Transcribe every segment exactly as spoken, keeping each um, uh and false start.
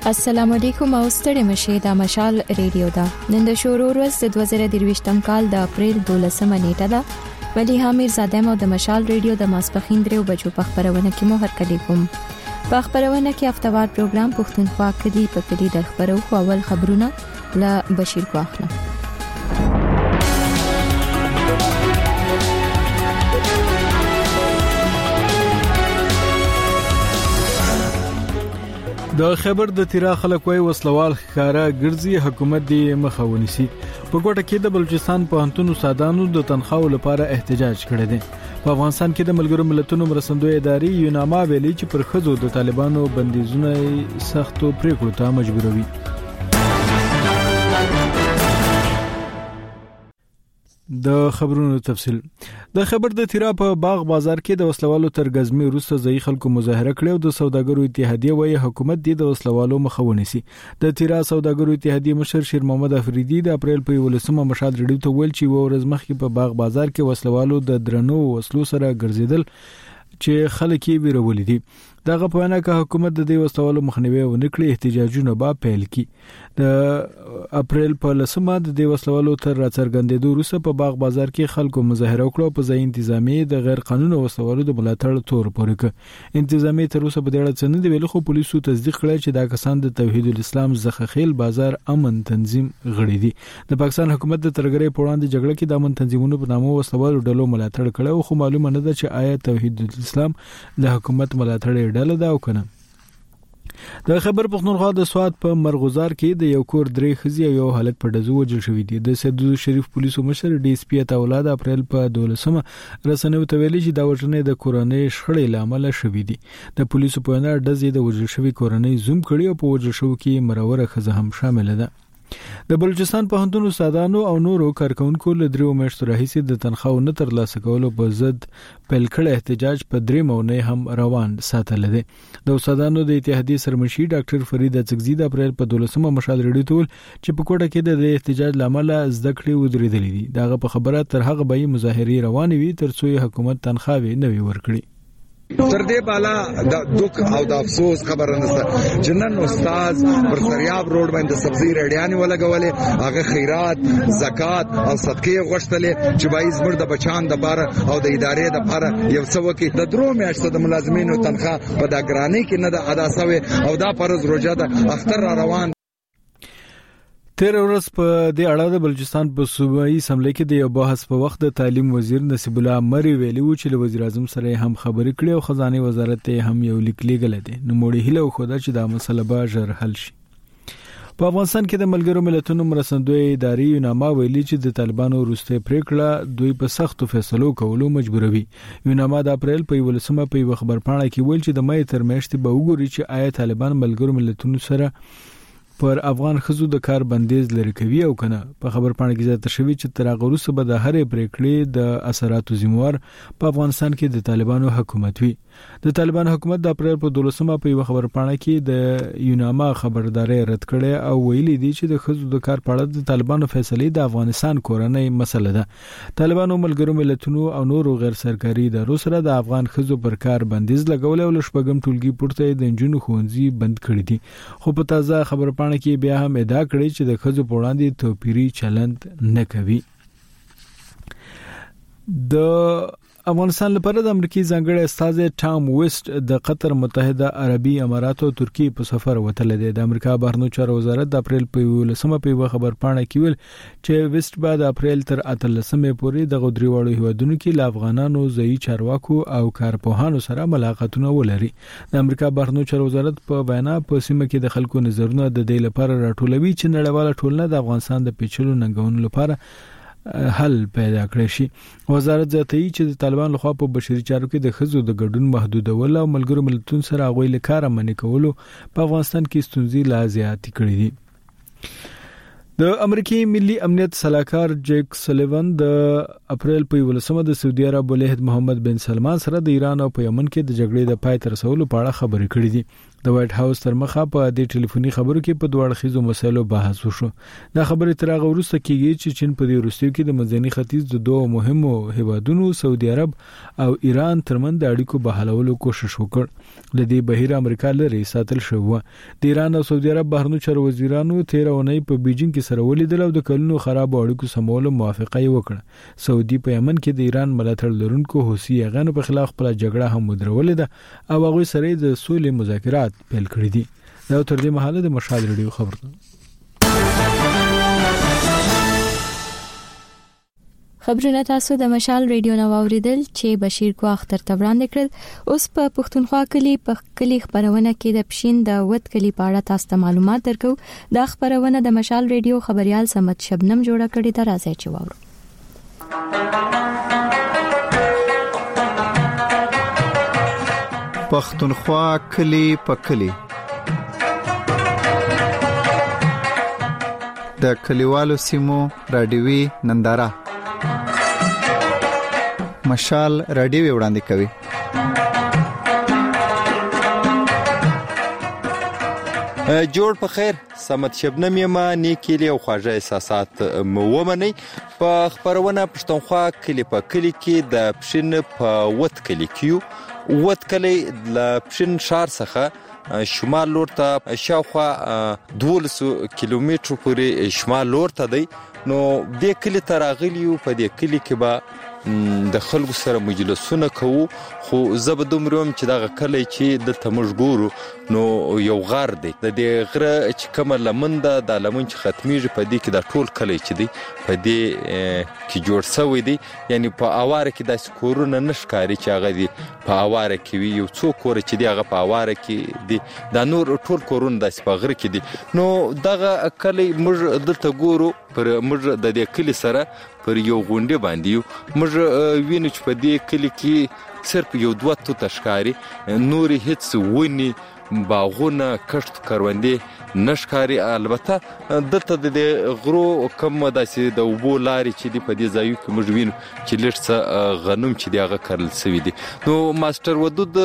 السلام علیکم او ستړي مشه د مشال ریډیو دا نن د شورو ورځ د دوه زره درویشتم کال د اپریل دولسمه نیټه ده ولی حامیر زاده مو د مشال ریډیو د ماسپخین درو بجو په خبرونه کې مو هرکلی کوم په خبرونه کې هفتوار پروګرام پښتونخوا کدي په کدي د خبرو اول خبرونه ل بشیر واخله د خبر د تیرا خلک وای وسلوال ښکارا ګرځي حکومت دی مخاوني سي په کوټه کې د بلوچستان په هنتونو سادانو د تنخواو لپاره احتجاج کړی دی په افغانستان کې د ملګرو ملتونو مرستندوی ادارې یوناما ویلي چې پر خزو د طالبانو بندیزونه سختو پریکړو ته مجبوروي د خبرونو تفصیل د خبر د تیرا په باغ بازار کې د وسلوالو تر غزمي روسه ځای خلکو مظاهره کړې او د سوداګرو اتحادیه وایي حکومت د وسلوالو مخاوني سي د تیرا سوداګرو اتحادیه مشر شیر محمد افریدي د اپریل په ولسمه مشال ریډیو ته ویل چې ورځ مخکې په باغ بازار کې وسلوالو د درنو وسلو سره ګرځیدل چې خلک یې ویرولې دي دغه په وینا کې حکومت د دې وسلوالو مخنیوي ونکړي احتجاجونه به پیل کړي د اپریل په لسمه د دې وسلوالو تر راڅرګندېدو وروسته په باغ بازار کې خلکو مظاهره وکړه په ځای انتظامی د غیر قانوني وسلوالو د ملاتړ تور پورې ک انتظامی تر اوسه په دې اړه څه نه دی ویلي خو پولیسو تصدیق کړی چې دا کسان د توحید الاسلام زخخیل بازار امن تنظیم غړي دي د پاکستان حکومت د ترګرې په وړاندې جګړه کې د امن تنظیمونو په نامه وسلوالو ډلو ملاتړ کړي خو معلومه نه ده چې آیا توحید الاسلام د حکومت ملاتړ ډله ده او کنه د خبر پښتونخوا د سواد په مرغوزار کې د یو کور درې خزي یو حالت په دزو وجل شوې دي د سیدو شریف پولیسو مشر ډي اس پی ته اولاد اپریل په دولسمه رسنیو ته ویلي چې دا وژنې د کورنۍ شخړې لامل شوې دي د پولیسو په وینا ډزې د وژل شوې کورنۍ زوم کړي او په وژل شو کې مروره خزه هم شامل ده د بلوچستان په هندونو سادانو او نورو کارکونکو له دریو میاشتو راهیسې د تنخواو نه ترلاسه کولو په ضد پیل کړی احتجاج په درې مونې هم روان ساتل دي د سادانو د اتحادیې سرمشي ډاکټر فرید اڅکزي د اپریل په دولسمه مشال ریډیو ته چې په کوټه کې د احتجاج لامل زده کړې ودرېدلې دي دغه په خبره تر هغه به مظاهرې روان وي تر څو حکومت تنخواوي نه وي ورکړي تر دې بالا د دوک او د افسوس خبره نشته جنن استاد پر سریاب روډ باندې سبزی رډیانی ولګولې هغه خیرات زکات او صدقې غوښتلې چې بایز مر د بچان د بار او د ادارې د بار یو څو کې د درو میاشتو د ملازمینو تنخواه په د ګرانی کې نه د ادا شوی او دا فرض روزه د اختر را روان تیر ورځ په دې اړه د بلوچستان په صوبایي اسمبلی کې د یو بحث په وخت د تعلیم وزیر نصیب الله مری ویلي و چې وزیر اعظم سره هم خبرې کړې او خزانه وزارت ته هم یو لیک لیږل دي نو موږ هیله وکړو چې دا مسله به ژر حل شي په افغانستان کې د ملګرو ملتونو مرستندوی ادارې یوناما ویلي چې د طالبانو وروسته پریکړه دوی په سختو فیصلو کولو مجبوروي یوناما د اپریل په ولسمه په خبر پاڼه کې ویل چې د مې تر میاشتې به وګوري چې آیا طالبان ملګرو ملتونو سره پر افغان خزو د کار بندیز لري کوي او کنه په خبر پاڼه کې ذکر شوی چې تر هغه وروسته به د هرې پریکړې د اثراتو ذمہوار په افغانستان کې د طالبانو حکومت وي د طالبان حکومت د اپریل په دولسمه په خبر پاڼه کې د یوناما خبرداري رد کړي او ویلي دي چې د خزو د کار په اړه د طالبانو فیصله د افغانستان کورنۍ مسله ده طالبانو ملګرو ملتونو او نورو غیر سرکاري ادارو سره د افغان خزو پر کار بندیز لګول او لشپګم ټولګي پورته د انجونو خونځي بند کړي دي خو په تازه خبر پاڼه کې بیا هم ادعا کړې چې د خزو په وړاندې توپیری چلند نه کوي د افغانستان لپاره د امریکای ځانګړي استاذ ټام ویسټ د قطر متحده عربي اماراتو او ترکیه په سفر وتل دي د امریکا بهرنیو چارو وزارت د اپریل په ولسمه په خبر پاڼه کې ویل چې ویسټ بعد اپریل تر اتلسمه پورې د غوډریوالو هیوادونو کې ل افغانانو ځای چارواکو او کارپوهانو سره ملاقاتونه ولري د امریکا بهرنیو چارو وزارت په وینا په سیمه کې د خلکو نظرونه د دې لپاره راټولوي چې نړیواله ټولنه د افغانستان د پیچلو ننګونو لپاره حل پیدا کړی شي وزارت ذاتي چې د طالبان لخوا په بشري چارو کې د خزو د ګډون محدودول او ملګرو ملتونو سره غوې لکاره منې کولو په افغانستان کې ستونزې لا زیاتې کړې دي د امریکای ملي امنیت سلاکار جیک سلیوان د اپریل په ولسمه د سعودي عرب ولایت محمد بن سلمان سره د ایران او په یمن کې د جګړې د پای تر رسولو په اړه خبرې کړې دي. د وایټ هاوس تر مخه په دې ټلیفوني خبرو کې په دوه اړخیزو مسایلو بحث وشو. دا خبرې تر هغه وروسته کېږي چې چین په دې وروستیو کې د منځني ختیځ د دوه مهمو هیوادونو سعودي عرب او ایران ترمنځ د اړیکو بحالولو کوشش وکړ. د دې بهیر امریکا لري ساتل شو. د ایران او سعودي عرب بهرنیو چارو وزیرانو تیر اونۍ په بیجینګ کې سره ولیدل او د کلونو خراب اړیکو سمولو موافقه یې وکړه. سعودي په یمن کې د ایران ملاتړ لرونکو حوثي یغانو په خلاف خپل جګړه هم ودرولې ده او هغه سره د سولې مذاکرات پیل کړی دي. دا تر دې مهاله د مشال ریډیو خبر ده. خبرونه تاسو د مشال ریډیو نو اوریدل چې بشیر کو اختر تبران کړل. اوس په پښتونخوا کلی په کلی خبرونه کې د پښین د وټ کلی په اړه تاسو ته معلومات درکو. دا خبرونه د مشال ریډیو خبريال سمت شبنم جوړه کړې ده. راځي چې واورو. پښتونخوا کلی په کلی د کلیوالو سیمو رادیوي ننداره مشال رادیو وړاندې کوي. جوړ په خیر سمت شبنم یما نیکلی او خواږه احساسات مومني په خبرونه پښتونخوا کلی په کلی کې د پښین په وټ کلی کیو وټ کلی ل پښین شار څخه شمال لور ته شاوخوا دولسو کیلومتر پورې شمال لور ته دی. نو د کلی تراغلیو په دې کلی کې به د خلکو سره مجلسونه کوو. خو زبدوم روم چې دا کلی چې د تمج ګورو نو یو غار دی. د دې غره چې کومه لمن ده د لمن چې ختمیږي په دې کې د ټول کلی چې دی په دې کې جوړ شوی دی. یعنی په اواره کې د کورونه نشکاري چې هغه دی په اواره کې وي. یو څو کور چې دی هغه په اواره کې دی. دا نور ټول کورونه د سپغره کې دي. نو دغه کلی موږ دلته ګورو پر موږ د دې کلی سره پر یو غونډه باندې یو موږ وینو چې په دې کلی کې صرف یو دوه تو تشکاري نور هیڅ ونی باغونه کښت کروندې نشکاري. البته دلته د غرو کم داسې د وبو لاري چې دی په دې ځایو کې موږ وینو چې لږ غنم چې دی هغه کرل شوی دی. نو ماستر ودود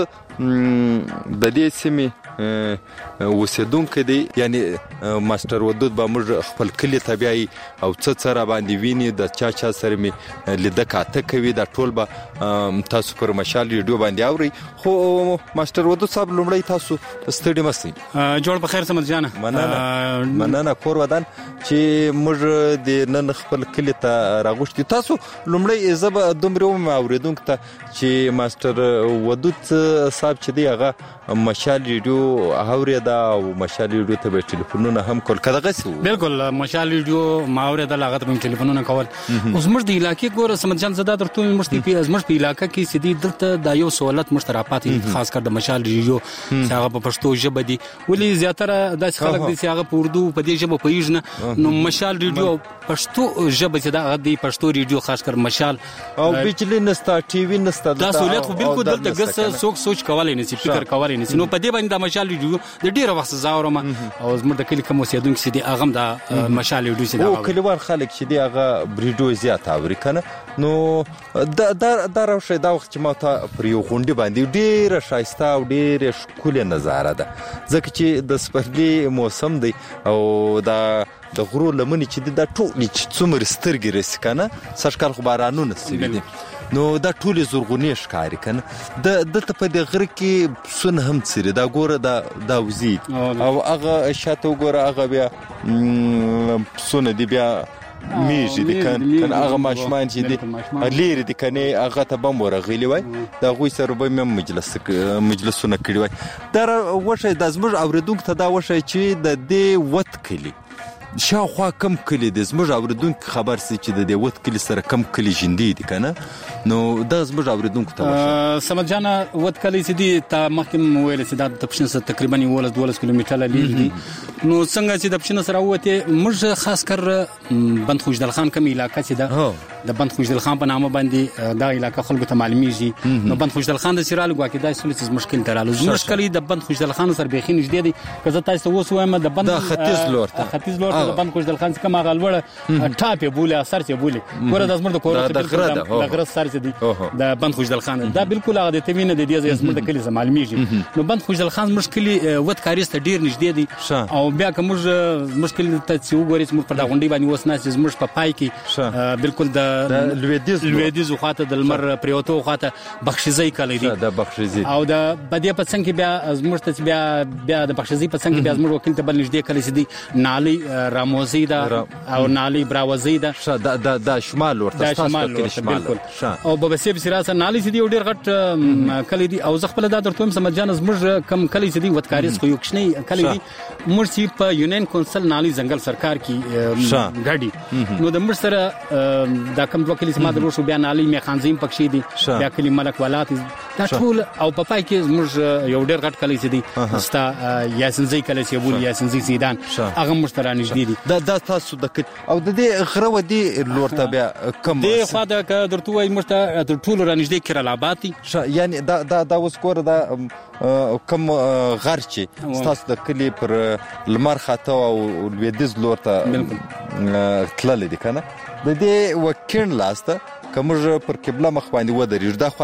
د دې سیمې وسیدونکو دی. یعنی ماستر ودود به موږ خپل کلی طبيعي او څه څه را باندې ویني د چا چا سره می لیده کاته کوي. دا ټول به تاسو پر مشال ریډیو باندې اوري. خو ماستر ودود صاحب لومړی تاسو ستړي مسئ جوړ په خیر سمت جانه مننه مننه کور ودان چې موږ د نن خپل کلی ته راغوښتي. تاسو لومړی زب دومره اوریدونکو ته چې ماستر ودود صاحب چې دی هغه مشال ریډیو اوريدا او مشال ریډیو ته به ټلیفونونه هم کول کداغه سو. بالکل مشال ریډیو ما اوريدا لاغت په ټلیفونونه کول. اوس موږ د علاقې ګوره سمت جان زدا درته موږ په ازمر په علاقې کې سدي دلته د یو سہولت مشترکات خاص کر د مشال ریډیو چې هغه په پښتو ژبه دي. ولې زیاتره د خلک دي چې هغه په اردو په دې ژبه پېژنه. نو مشال ریډیو پښتو ژبه چې دا د پښتو ریډیو خاص کر مشال او بجلی نستا ټي وي نستا دا سہولت خو بالکل دلته ګس سوچ سوچ کولای نه سي فکر کولای نه سي. نو په دې باندې د مشال ریډیو د ډیره وخت زاورم او زموږ د کلی کوم اوسیدونکو چې دی هغه د مشال ریډیو چې دا او کلیوال خلک چې دی هغه ریډیو زیات اوري کنه. نو دا دا راوشه دا وخت چې ما ته پر یو غونډه باندې ډیره شایسته او ډیره ښکلې نظاره ده ځکه چې د سپرلي موسم دی او دا د غرو لمنې چې دا ټول چې څومره سترګې رسي کنه سشکل خو بارانونه سوي دي. نو دا ټول زورغونی ښکاری کنه. د دلته په دې غره کې سن هم څری دا ګوره دا دا وزید او هغه شاته ګوره هغه بیا سن دی بیا میږي دي کنه هغه ماشمان چې دي لري دي کنه هغه ته بم ورغلی وای دا غوي سره به مجلس مجلسونه کړی وای. دا وشه د زمر اوریدونکو ته دا وشه چې د دې وټ کلی شاوخوا کم کلی د زمر اوریدونکو خبر سي چې د دې وټ کلی سره کم کلی جندي دي کنه. نو دا زمر اوریدونکو ته وشه سمت جانا وټ کلی سي دي ته محکم ویل سي دا تپشن سره تقریبا ولس دولس کیلومتره لري. نو څنګه چې د پښین سره وته موږ خاص کر بند خوشدل خان کوم علاقې چې دا د بند خوشدل خان په نامه باندې دا علاقې خلکو ته معلومیږي. نو بند خوشدل خان د سیرال ګواکې دا سولې مشکل ترالو زموږ کلی د بند خوشدل خان سره بيخي نږدې دي. که زه تاسو اوس وایم د بند د ختیځ لور ته ختیځ لور ته د بند خوشدل خان څخه ماغلوړه ټاپه بوله اثر چې بوله ګوره د زموږ د کور ته د غره سر چې دی د بند خوشدل خان دا بالکل هغه د تمینه د دې ځای زموږ د کلی زمال میږي. نو بند خوشدل خان مشکل وت کاریسته ډیر نږدې دي او بیا کوم مشکل ته چې وګورئ موږ په دا غونډي باندې وسناس زموږ په پای کې بالکل د لویدیز لویدیز خواته د لمر پریوتو خواته بخشیزي کلی دی د بخشیزي او د بدی په څنګه بیا زموږ ته بیا بیا د بخشیزي په څنګه بیا زموږ وکیل ته بل نږدې کلی سي دي نالي راموزي دا او نالي براوزي دا د د شمال ورته تاسو بالکل او ببسي بسراسه نالي سي دي ډیر غټ کلی دي او زغپل دا درته سمجان زموږ کم کلی سي دي وتکاریز خو یو کشنی کلی دي مرسي په یونین کونسل نالي ځنګل سرکار کی غاډي نو د مر سره دا کم وکیل سما درو شو بیا نالي میخانزیم پکشي دي بیا کلی ملک ولات دا ټول او په پای کې زموږ یو ډیر غټ کلی سي دي ستا یاسنزي کلی سي بول یاسنزي سیدان هغه مشتران نږدې دي دا د تاسو د او د دې غره ودی لورته بیا کم دی خو دا درته وای مشته ټول را نږدې کړه لاباتي یعنی دا دا د وسکور دا کم غرچی تاسو د کلی پر لمر خاطه او لویدیز لورته تلل دي کنه د دې وکین لاسته کومه پر قبله مخ باندې ودرې دا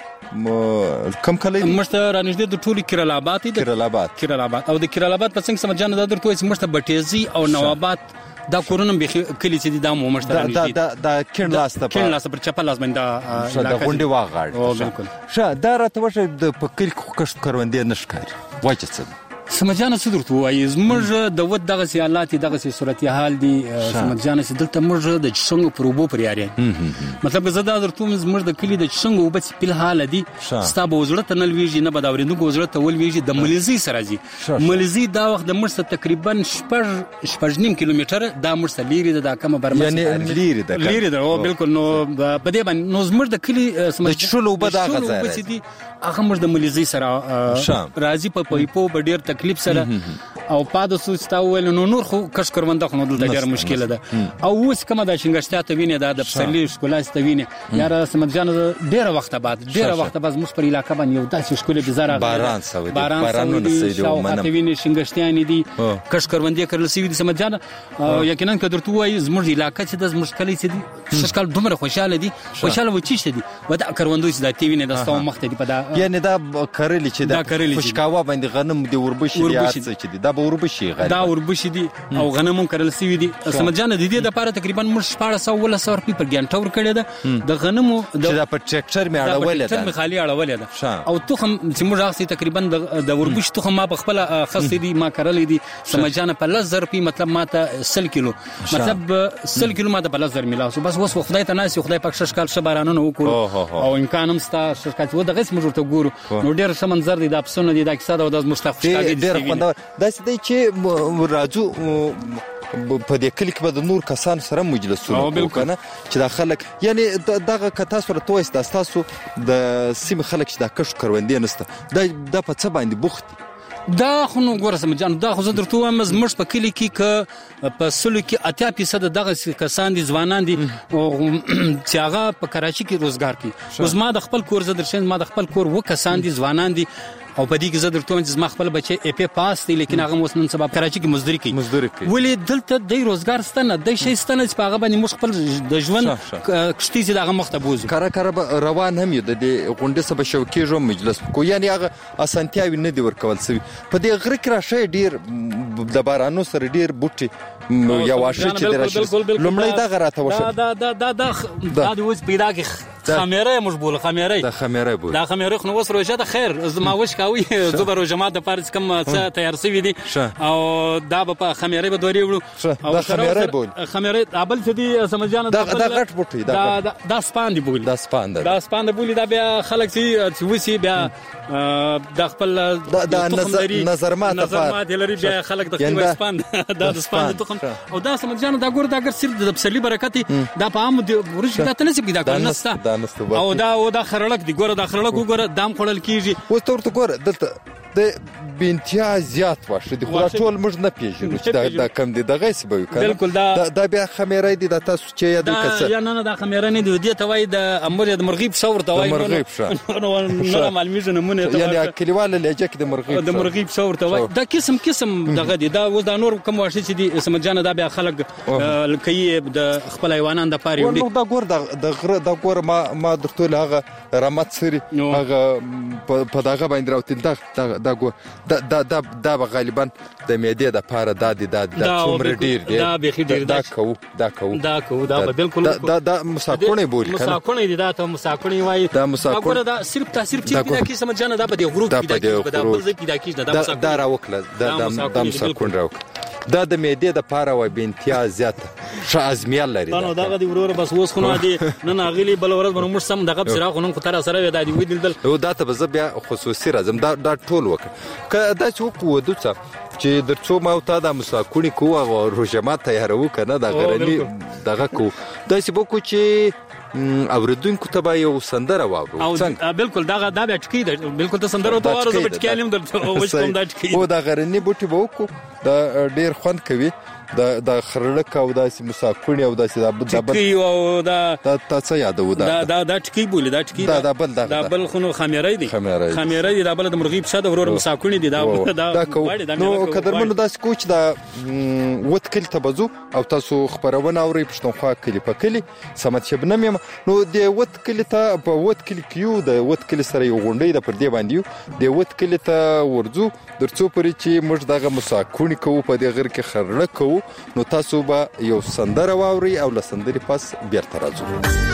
خواته کم کلی مشته را نږدې د ټولي کیرلاباد دي کیرلاباد کیرلاباد او د کیرلاباد په څنګه سمجانه دا درته وای مشته بټیزي او نوابات دا کورونم به کلی چې دا مو مشته را نږدې دا دا کین لاسته کین لاسته پر چپل لاس باندې دا غونډي واغړ او بالکل شه دا راته وشه د پکل کښت کروندې نشکاري وایي څه سمجانه څه درته وایي زموږ د ود دغه سیالات دغه صورتحال دي سمجانه چې دلته موږ د څنګه پروبو پر یاري مطلب زه دا درته زموږ د کلی د څنګه وبس په حال دي ستاب وزړه ته نلويږي نه بداورینو وزړه ته ولويږي د مليزي سره دي مليزي دا وخت د مرسته تقریبا شپږ شپږ نیم کیلومتر دا مرسته لیري د کومه برمه یعنی لیري د لیري دا او بالکل نو په دې باندې نو زموږ د کلی سمجانه شلو بدا غزاره دي هغه موږ د مليزي سره راځي په پيپو بډیر تکلیف سره او پاد سوستاول نو نور خو کش کرونده خو دلته ډیر مشکله ده او اوس کومه د شنګشتیا ته ویني دا د پسلی شکولاس ته ویني یاره سمجان ډیر وخت بعد ډیر وخت بعد موږ پر علاقه باندې یو داسې شکولې بزاره باران سوي بارانونه سوي او منم ویني شنګشتیا نه دي کش کرونده کړل سوي دي سمجان یقینا کدر تو وای زموږ علاقه چې د مشکلې چې دي شکل دومره خوشاله دي خوشاله و چی شه دي ودا کروندو چې د تی ویني د ستو مخ ته دي په دا یعنی دا کړل چې دا خوشکاوه باندې غنم دی وربشي چې دي دا به وربشي غیر دا وربشي دي او غنمون کړل سوي دي سمجانه د دې لپاره تقریبا مر شپږ سوه ولا سوه روپۍ پر ګنټه ور کړی ده د غنمو چې دا په ټریکټر مې اړولې ده ټریکټر مې خالي اړولې ده او تخم چې موږ راځي تقریبا د وربشي تخم ما په خپل خاص دي ما کړلې دي سمجانه په لس زر روپۍ مطلب ماته سل کیلو مطلب سل کیلو ماته په لس زر ملاو بس وس خدای ته ناس خدای پاک شش کال شبارانو وکړو او امکان هم ستا شش کال و دغه موږ ته ګورو نو ډیر سمنځر دي د افسونه دي د کیسه د مستخفش ډیر خوندور دا چې چې راځو په دې کلی کې د نور کسان سره مجلسونه وکړه چې دا خلک یعنی دغه کتا سره تويس د تاسو د سیم خلک چې دا کښ کروندې نسته دا د په څه باندې بوخت دا خو نو ګوره سمجان دا خو زه درته وایم زموږ په کلی کې ک په سلو کې اتیا فیصد دغه کسان دي ځوانان دي چې هغه په کراچي کې روزګار کوي اوس ما د خپل کور زه درشم ما د خپل کور و کسان دي ځوانان دي او په دې کې زه درته وایم چې ما خپل بچي اپ پاس دي لیکن هغه اوس نن سبا کراچي کې مزدوري کوي مزدوري کوي ولې دلته د روزګار ستنه د شي ستنه چې هغه باندې مخ خپل د ژوند کشتي چې هغه مخ ته بوزي کار کار روان هم یو د غونډه سبا شوکې جو مجلس کو یعنی هغه اسانتیاوي نه دی ورکول سوي په دې غره کې راشه ډیر د بارانو سره ډیر بوټي یا واشه چې درشه لومړی دا غراته وشه دا دا دا دا دا د اوس پیدا کې خمیره مشبول خمیره دا خمیره بول دا خمیره خو وس روزه د خیر زما وش کوي زبر او جماعت د پارس کم څه تیار سوي دي او دا په خمیره به دوری وړو او خمیره بول خمیره ابل چې دي سمجانه دا دا غټ بوټي دا دا سپان دی بول دا سپان دا سپان دی بول دا بیا خلک چې وسی بیا د خپل د نظرمات نظرمات لري بیا خلک د خپل سپان دا د سپان تخم او دا سمجانه دا ګور دا ګر سر د بسلی برکت دا په عام د ورځ دا تنسب دا کنه او دا او دا خرلک دی ګوره دا خرلک وګوره دام خړل کیږي اوس تورته ګوره دلته د بنتیا زیات واشه دي خو ټول موږ نه پیژنو چې دا د کم دي دغه څه به وکړي بالکل دا دا بیا خمیرې دي د تاسو چې یاد وکړه یا نه نه دا خمیرې نه دي ته وای د امر د مرغیب شاور ته وای د مرغیب شاور نو نو معلومیږي نمونه ته یعنی کلیواله لهجه کې د مرغیب د مرغیب شاور ته وای دا قسم قسم دغه دي دا اوس د نور کوم واشه چې دي سمجانه دا بیا خلک کوي د خپل حیوانان د پاره وي نو دا ګور د غره دا ګور ما ما درته هغه رحمت سری هغه په دغه باندې راوتل دا دا ګور دا دا دا غالبا د معدې د پاره د د د څومره ډیر دی دا به ډیر دا کو دا کو دا کو دا بالکل دا دا مساکونه بول کنه مساکونه دي دا ته مساکونه وای دا مساکونه دا صرف تاثیر چې دا کی سمجانه دا په دې غروب کې دا بل ځای کې دا کی دا مساکونه دا راوکله دا د مساکونه راوکله دا د معدې د پاره و بنتیا زیات ش ازمیال لري نو دا غدي ورور بس اوس خو نه دي نه ناغلی بل ورځ باندې موږ سم دغه سره خو نن خطر سره دا دی ویدل او دا ته بز بیا خصوصي راځم دا دا ټول وکړه که دا څوک ودوڅه چې درڅو ما او تا د مساکونی کو او روجمات تیارو کنه دا غرنی دغه کو دا چې بوکو چې اوریدونکو ته به یو سندره واورو څنګه بالکل دا دا به ټکی ده بالکل ته سندره ته واره زه بچکالم درته وښ کوم دا ټکی او دا غرنی بوټي به وکړو دا ډیر خوند کوي دا د خرلک او داسې مساکونی او داسې دا ټکی او دا دا تاسو یادو دا دا دا ټکی بولی دا ټکی دا بل دا بل خو خمیرې دي خمیرې دي دا بل د مرغیب شاده ورور مساکونی دي دا دا نو قدرمنو داسې کوچ دا وټ کل تبزو او تاسو خبرونه اوري پښتونخوا کلی په کلی سمت شبنم نو د وټ کلی ته په وټ کلی کیو د وټ کلی سره یو غونډې د پر دی باندې د وټ کلی ته ورځو درڅو پرې چې موږ دغه مساکونی کوو په دې غر کې خرلک کوو نو تاسو به یو سندره واوري او له سندرې پس بیرته راځو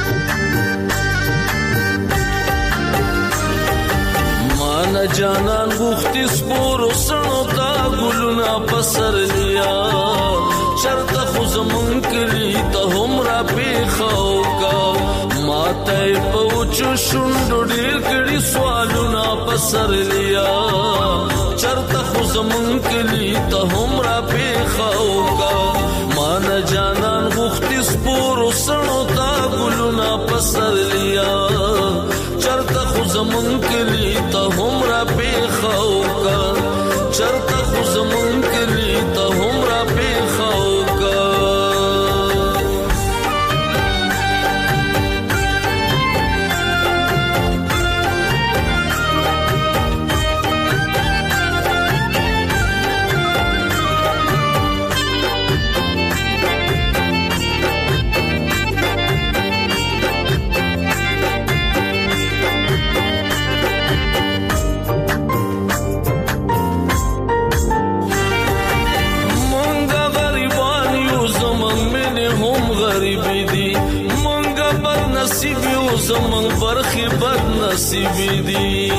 مان جانان غوختی سپور سنو تا گلونا پسر لیا چرته خو زمون کلی ته هم را پیخاو کا ماته پوچو شوندو ډیر کړي سوالونا پسر لیا چرته خو زمون کلی ته هم را پیخاو کا مان جانان غوختی سپور سنو تا گلونا پسر لیا چرته خو زمون کلی ته هم را پیخاو کا چرته خو زمون کلی ته هم را پیخاو کا زمون برخي بد نصیب دي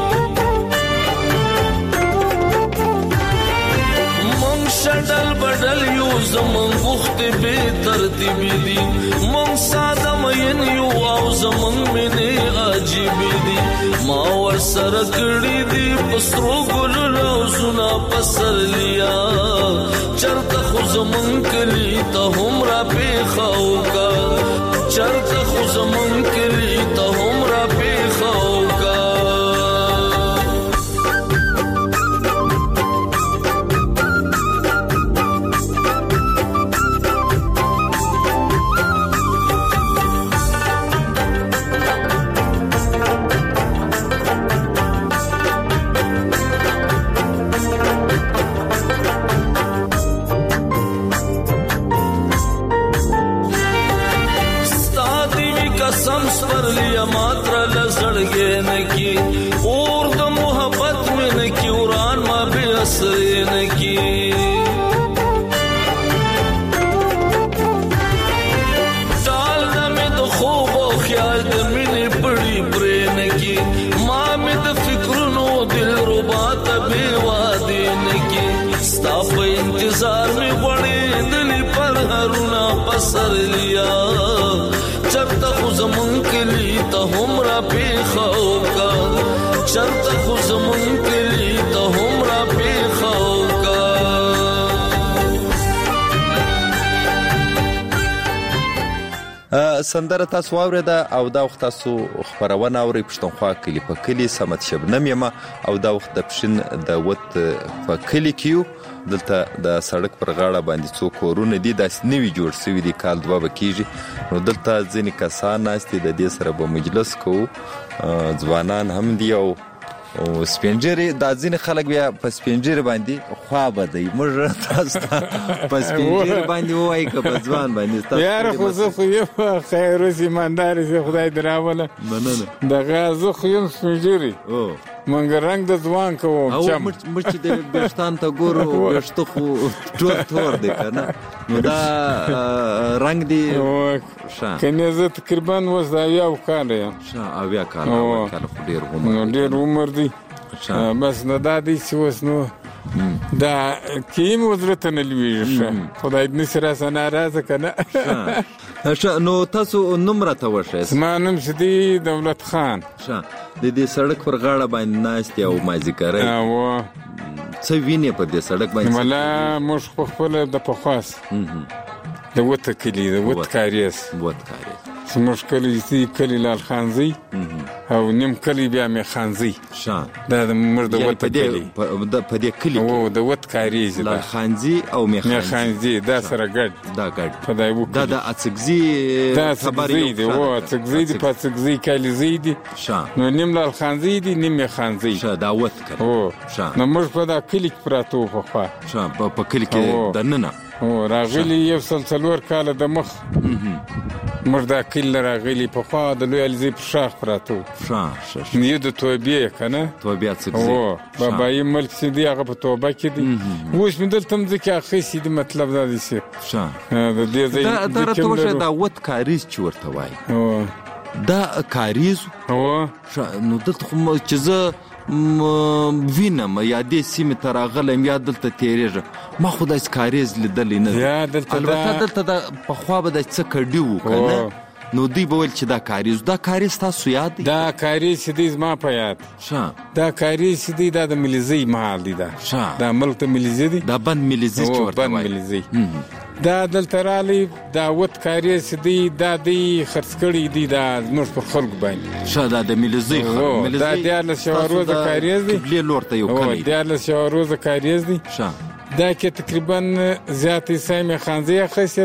مون شډل بدل یو زمون وخت به ترتیب دي مون ساده مین یو او زمون منه عجیب دي ما ور سره کړی دي پسترو ګل نو سنا پسر لیا چرته خو زمون کلی ته هم را پیخاو کا چرته خو زمون کلی ته هم را پیخاو کا قسم سپر لیا ماترا لزړګې نکی اور د محبت میں نکی وران ما به اثر نکی ټال د مې د خوب او خیال د مینې پړی پرې نکی ما مې د فکرونو دل ربا ته به وادي نکی ستا په انتظار مې غوړې دلی پر هرونا پسر لیا چرته خو زمون کلی ته هم را پیخاو کا چرته خو زمون کلی ته هم را پیخاو کا سندره تاسو واورېده او دا وخت تاسو خبرونه اورئ پښتونخوا کلي په کلي سمت شبنم یم او دا وخت د پښین د وت په کلي کې دلته د سړک پر غاړه باندې څو کورونه دي داسې نوي جوړ شوي دي کال دوه به کېږي نو دلته ځینې کسان ناست دي د دې سره به مجلس کوو ځوانان هم دي او او سپینجری دا ځینې خلک بیا په سپینجری باندې خوا بدوي موږ تاسو ته په سپینجری باندې ووایي که په ځوان باندې یاره خو زه خو یم خیر اوس ایماندار سي خدای دې راوله مننه دغه زه خو یم سپینجری منګ رنګ د ځوان کوم او مچ د بشتان ته ګورو بشته خو ټول تور دی کنه نو دا رنگ دی کنه زه تقریبا اوس دا یو کال یم اویا کال کال خو ډیر عمر ډیر عمر دی بس نو دا دی چې اوس نو دا کیم وزرته نه لویږي خدای دې سره سنا راځه کنه نو تاسو نوم راته وښایئ زما نوم شدی دولت خان د دې سړک پر غاړه باندې ناست او مازیګری او څه وینې په دې سړک باندې ملا موږ په خپل د پخواس د وته کلی د وت کاریس وت کاریس موږ کلی سي کلی لال خانزي او نیم کلی بیا می خانزي شان دا د مرد وت کلی په دې کلی او د وت کاریز لال خانزي او می خانزي دا سره ګډ دا ګډ په دای وو دا د اڅګزي دا خبرې دی او اڅګزي دی په اڅګزي کلی زیدي شان نو نیم لال خانزي دی نیم می خانزي شان دا وت کلی او شان نو موږ په دا کلی پراتو په خوا شان په کلی کې دننه او راغلی یو سلسلور کال د مخ موږ دا کلی راغلی په خوا د لوی الزی په شاخ پراتو شاخ نه د توبې کنه توبې څه او بابای ملک سي دی هغه په توبه کې دی وښ من دلته مځکه اخیسي دی مطلب دا دی چې شان د دې ځای دا درته وشه دا وت کاریز چورته وای او دا کاریز او نو دلته خو چې زه وینم یا دې سیمې ته راغلم یا دلته تیریږم ما خو داسې کاریز لیدلی نه البته دلته د پخوا به داسې څه کډي وو که نو دوی به ویل چې دا کاریز دا کاریز تاسو یاد دی دا کاریز چې دی زما په یاد دا کاریز چې دی دا د ملیزي محل دی دا دا ملک ته ملیزي دی دا بند ملیزي چې ورته بند ملیزي دا دلته رالی دا وت کاریز دی دا دی خرڅ کړي دی دا زموږ په خلکو باندې ښه دا د ملیزي دا دیارلس شوه روزه کاریز دی قبلې لور ته یو کلی دیارلس شوه روزه کاریز دی دا کې تقریبا زیات حصہ می خانزي اخیسته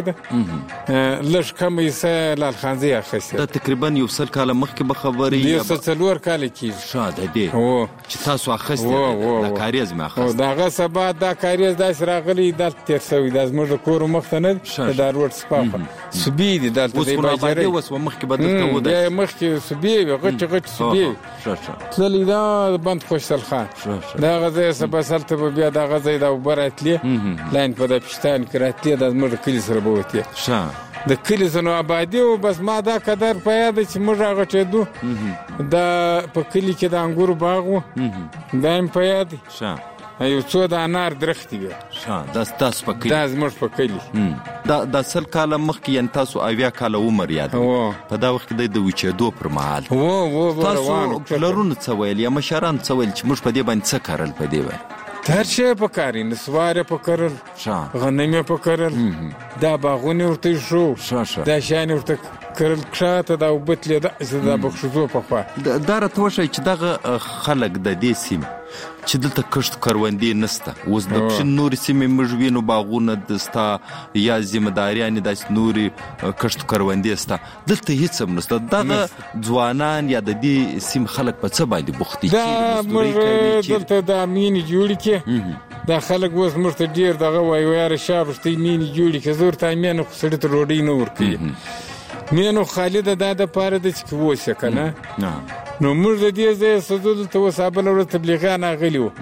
ده لږ کم حصہ لال خانزي اخیسته دا تقریبا یو سل کال مخکې به خبرې یو سل څلور کال کې شاده دی چې تاسو اخیسته دا کاریز می اخیسته داغه سبا دا کاریز داس راغلی د تیر سوي د زموږ کور مخ ته نه دا روډ سپاخه سبي دي دلته دی باجری اوس مخکې بدل ته دا مخکې سبي غټ غټ سبي تللی دا بند خوشتل خان دا غزه سبا سلته بیا دا غزه دا وبره لاین په د پښتان کې راتلی د زموږ کلي سره به وتې د کلي سره آبادي او بس ما دا قدر په یاد چې موږ راغټېدو دا په کلي کې د انګورو باغ و دا هم په یاد یو څو د انار درختې وي دا ستاسو په کلي دا زموږ په کلي دا د سل کاله مخکې یعنې تاسو اویا کاله عمر یاد په دا وخت کې دی د وچېدو پر مهال تاسو پلرونو څه ویل یا مشرانو څه ویل چې موږ په دې باندې څه کرل په دې باندې هر شی په کاري نسوار په کرل غنم په کرل دا باغونه ورته شو دا شان ورته کرل کښاته دا وبتلې دا دا بخښو په خوا دا راته وشي چې دغه خلک د دې سیمې چې دلته کښت کروندې نسته اوس د پښین نورې سیمې موږ وینو باغونه دستا یا ذمہداریانې داسې نورې کښت کروندې سته دلته هیڅ هم نسته دغه ځوانان یا د دې سیمې خلک په څه باندې بوختي دا موږ دلته د مینې جوړې کې دا خلک اوس موږ ته ډېر دغه وایي یاره شابشتې مینې جوړې کې زه ورته مینه خو سړي ته ډوډۍ نه ورکوي مینو خالده دا دپاره ده چې اوسه که نه نو موږ د دې ځایه څه دلته اوس بله ورځ تبلیغیان راغلي وو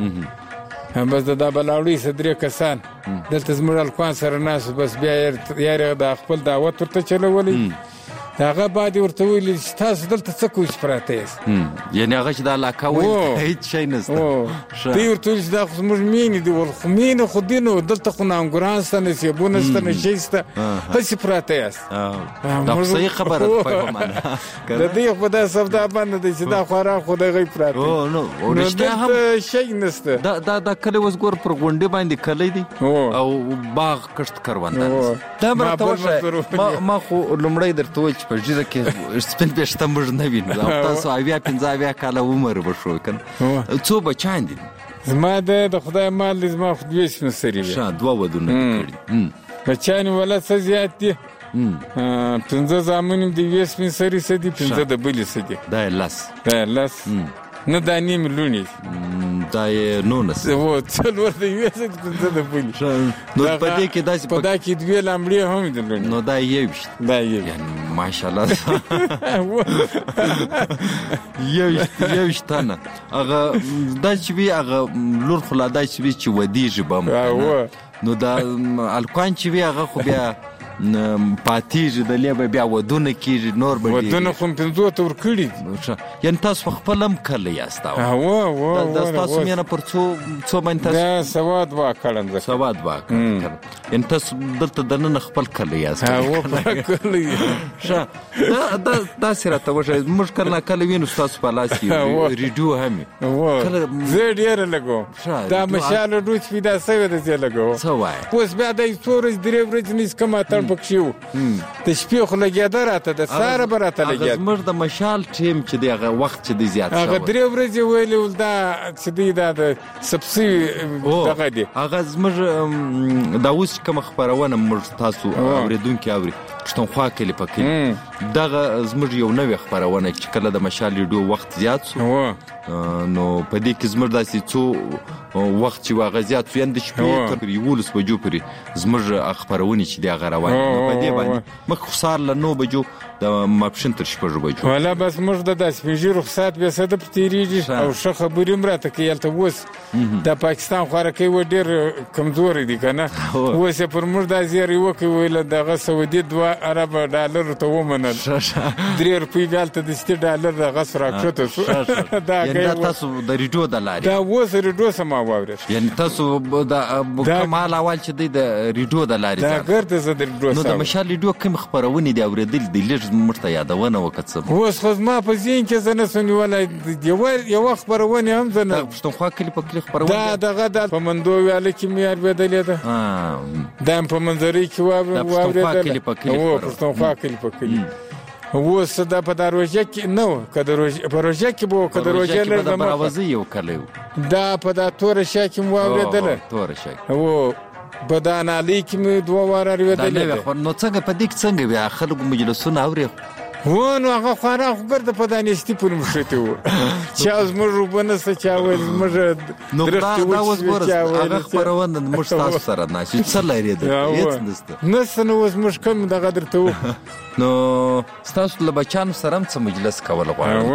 بس د دا بلاوړۍ څه درې کسان دلته زموږ هلکان سره ناست بس بیا یار د خپل دعوت ورته چلولی هغه بعد ورته ویلي چې تاسو دلته څه کوئ چې پراته یاست یعنې هغه چې دا علاقه وایي هېڅ شی نشته دوی ورته ویل چې دا خو زموږ مینې دي ول خو مینې خو دي نو دلته خو نه انګوران شته نه سیبونه شته نه شی شته هسې پراته یاست دا خو صحیح خبره ده پیغمانه د دوی خو دا سودا بنده دی چې دا خوراک خو د هغوی پراته نو دلته شی نشته دا دا کلی اوس ګوره پر غونډې باندې کلی دی او باغ کښت کرونده دا به راته وښایه ما خو لومړی درته وویل چې چې په ډیره کې سپین پېشته موږ نه وینو او تاسو اویا پنځه اویا کاله عمر به شو کنه څو بچان دي زما د خدای مال دې زما خو دوه سپین سري دي ښه دوه ودونه کړي بچان ولې څه زیات دي پنځه زامن دي یو سپین سري سدي پنځه د بلې سدي دا لاس دا لاس نه دا نیم لونی دا یې نونس و څلور د یو سدي پنځه د بلې نو په دې کې داسې په دا کې دوه لامړي هم دي لونی نو دا یې وشت دا یې یعنی ماشاءالله یو یو شتنه هغه دا چې وی هغه لور خلا دا چې وی چې ودیږي بم نو دا الکوان چې وی هغه خو بیا پاتیږي د لیبه بیا ودونه کیږي نور به ودونه خو پنځو تور کړي یعنی تاسو خپل هم کله یاست او او دا تاسو مینه پر څو څو باندې تاسو دا سواد وا کړم سواد وا کړم یعنی تاسو دلته دنه خپل کله یاست او کله ښه دا دا تاسو راته وشه موږ کله کله وینو تاسو په لاس کې ریډیو هم کله زه ډیر لګو دا مشال روټ پیدا سوي د زه لګو څه وای اوس بیا د ستورج درې ورځې نس کما تر پکښیو د شپې خو لګیدا راته د ساره براته لګیدا زمر د مشال ټیم چې دغه وخت چې دی زیات هغه درې ورځې ویل دا چې دی دا د سبسي دغه دی هغه زمر دا اوس کوم خبرونه موږ تاسو اوریدونکو اوري پښتونخوا کې لپاره دغه زمر یو نوې خبرونه چې کله د مشال ډو وخت زیات سو نو په دې کې زمر داسې څو وخت چې واغ زیات سو یند شپې تر یولس بجو پرې زمر خبرونه چې دی غروان په دې باندې مخ خسار له نو بجو د ماپشن تر شپږ بجو ولا بس موږ د داس پیژې رخصت به صد په تیریږي او ښه خبرې مراته کې یلته وس د پاکستان خور کې و ډیر کمزوري دي کنه وس پر موږ د زیری وکي ویل دغه سعودي دوه عرب ډالر ته ومنل درې روپۍ غلطه د ستې ډالر د غسر راکړه دا تاسو د ریډیو د لارې دا وس ریډیو سم واوري یعنی تاسو د کمال اول چې د ریډیو د لارې دا ګرځي زه د ریډیو نو د مشال ریډیو کوم خبرونه دی اوریدل د لږ مرته یادونه وکړم اوس خو ما په ځین کې زنه سنولای یو یو خبرونه هم زنه پښتونخوا کې په کلی خبرونه دا دغه د پمندو ویل کې مې اړبدلې ده ها دا په منځري کې و واورېدل او پښتونخوا کې په کلی اوس دا په دروازه کې نو کده روزه په روزه کې بو کده روزه له دروازه یو کلیو دا په دا تور شاکې مو اورېدل تور شاکې او بدان علی کې مې دوه واره اورېدل نو څنګه په دې څنګه بیا خلکو مجلسونه اوري و نو هغه خورا خو ګرد په دانشتي پر مشته و چې از موږ روبنه څه چا ویل موږ نو دا دا اوس ګور هغه خبرونه موږ تاسو سره نه چې څه لري ده هیڅ نشته نس نو اوس موږ کوم دغه درته نو تاسو له بچانو سره څه مجلس کول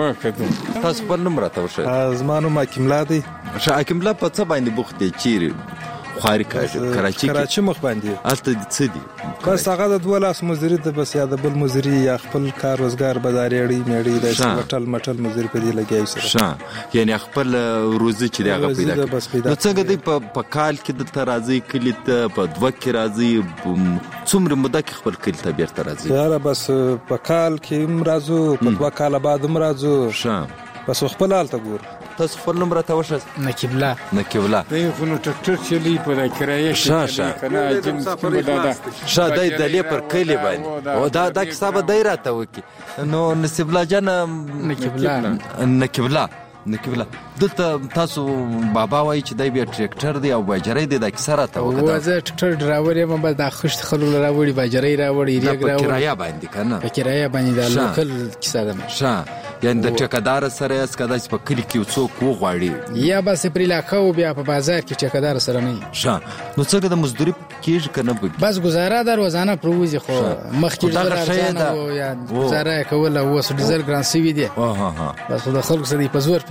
غواړئ تاسو په نوم راته وشه زمانو ما کیملا دی شا کیملا په څه باندې بوخت دی چیرې خواري کراچي کراچي مخ باندې الته دي څه دي بس هغه د دوه لاس مزدوري د بس یا د بل مزدوري یا خپل کار روزګار بازارېړي میړي د سټل مټل مزدوري په دې لګیای سره ښه یعنی خپل روزي چې دی هغه پیدا نو څنګه دی په کال کې د ترازی کلی ته په دوه کې راځي څومره مده کې خپل کلی ته بیرته راځي یاره بس په کال کې مرزو په دوه کال بعد مرزو ښه بس خپل حالت ګور تاسو خپل نوم راته وشه نکبلا نکبلا دی خو نو ټکټر چلی په کرایه کې کنه جیم سپمدادا شاده د لې پر کلی باندې او دا د حساب دای راته وکي نو نسبلا جن نکبلا نکبلا نکبلا دلته تاسو بابا وای چې دای بیا ټریکټر دی او باجری دی د کسره ته وکړه وزه ټریکټر ډرایور یم بس د خشت خلک راوړي باجری راوړي ریګ راوړي کرایه باندې کنه په کرایه باندې د لوکل کیسه ده ښه یعنی د ټیکدار سره اس کدا چې په کلی کې څوک وغواړي یا بس پر علاقه او بیا په بازار کې ټیکدار سره نه ښه نو څنګه د مزدوري کېږي کنه بس گزاره در روزانه پروزي خو مخکې ډیر او یا گزاره کول او ډیزل ګران سی وی دی ها ها بس د خلکو سره په زور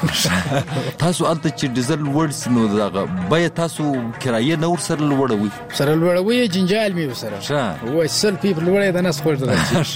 پیسې تاسو الته چې ډیزل ورس نو دغه بیا تاسو کرایه نور سره لوړوي سره لوړوي جنجال می سره ښه وای سل پیپل لوړې د نس خور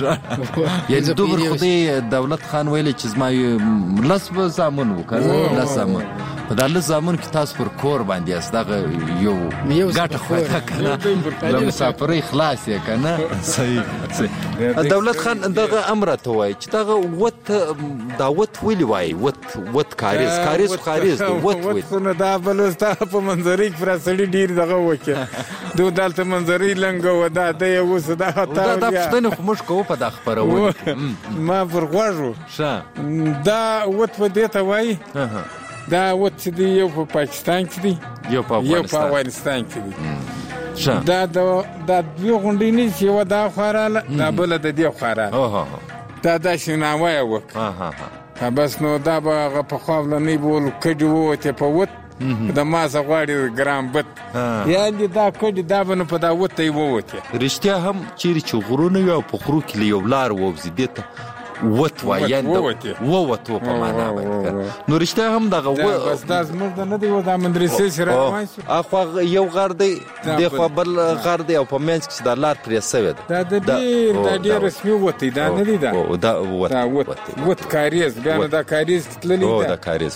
ده یعنی دوبر خدای دولت خان ویل چې زما لاس به زامن وکړ لاس زامن په دغه زمون کې تاسو پر کور باندې است دغه یو ګټه خو کنه له مسافرۍ خلاص یې کنه صحیح صحیح دولت خان دغه امر ته وای چې دغه وت دعوت ویلی وای وت وت کاریز کاریز کاریز وت وت نو دا بلستا په منظرې پر سړي ډیر دغه وکړه دوی دلته منظرې لنګ و دا د یو صدا دا د پښتنې خو مش کوو په د خبرونه ما پر غوړو شه دا وت په دې ته وای دا وت دی یو په پاکستان کې دی یو په افغانستان کې دی دا دا دوی غونډې نه چې و دا خوراله دا بل د دې خوراله دا دا شناوی وک بس نو دا به په خپل نه بول کډي وته په وت د ما زغواړي ګرام بت یعنی دا کډي دا بنه په دا وته وته رښتیا هم چیرې چې غرونه یو په خرو کې یو لار ووزي دته وت وایند ووتو په معنا نو رښتیا هم دغه بس دا زموږ نه دی و دا مدرسې سره روان شو اخو یو غر دی د خو بل غر دی او په منځ کې د لار پرې سوي دا د ډیر د ډیر رسمي وته دا نه دی دا دا وت وت کاریز بیا دا کاریز تللی دا دا کاریز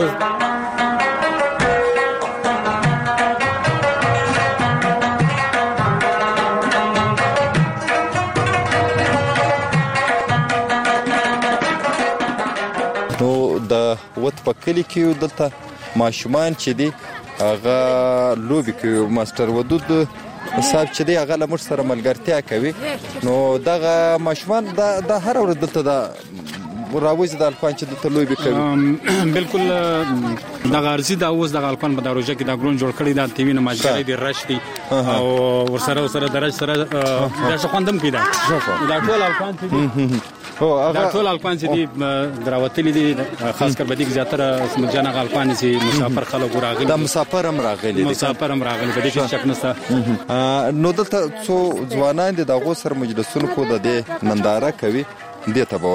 وت په کلی کې دلته ماشومان چې دي هغه لوبي کوي ماستر ودود صاحب چې دی هغه لمر سره ملګرتیا کوي نو دغه ماشومان د هر ورځ دلته د راوځي د الفان چې دلته لوبي کوي بالکل دغه ارزي د اوس د الفان په دروژه کې د ګرون جوړ کړی د ټي وي نه ماجري د رش دي او ورسره ورسره درج سره د خوندم کیدا دا ټول الفان دي او هغه ټول الفان دي دراوتلي دي خاص کر بدیک زیاتره سمجانه الفان دي مسافر خلک راغلي د مسافر هم راغلي دي مسافر هم راغلي په دې کې شک نشته نو دلته څو ځوانان دي دغه سر مجلسونو کو د دې ننداره کوي دې ته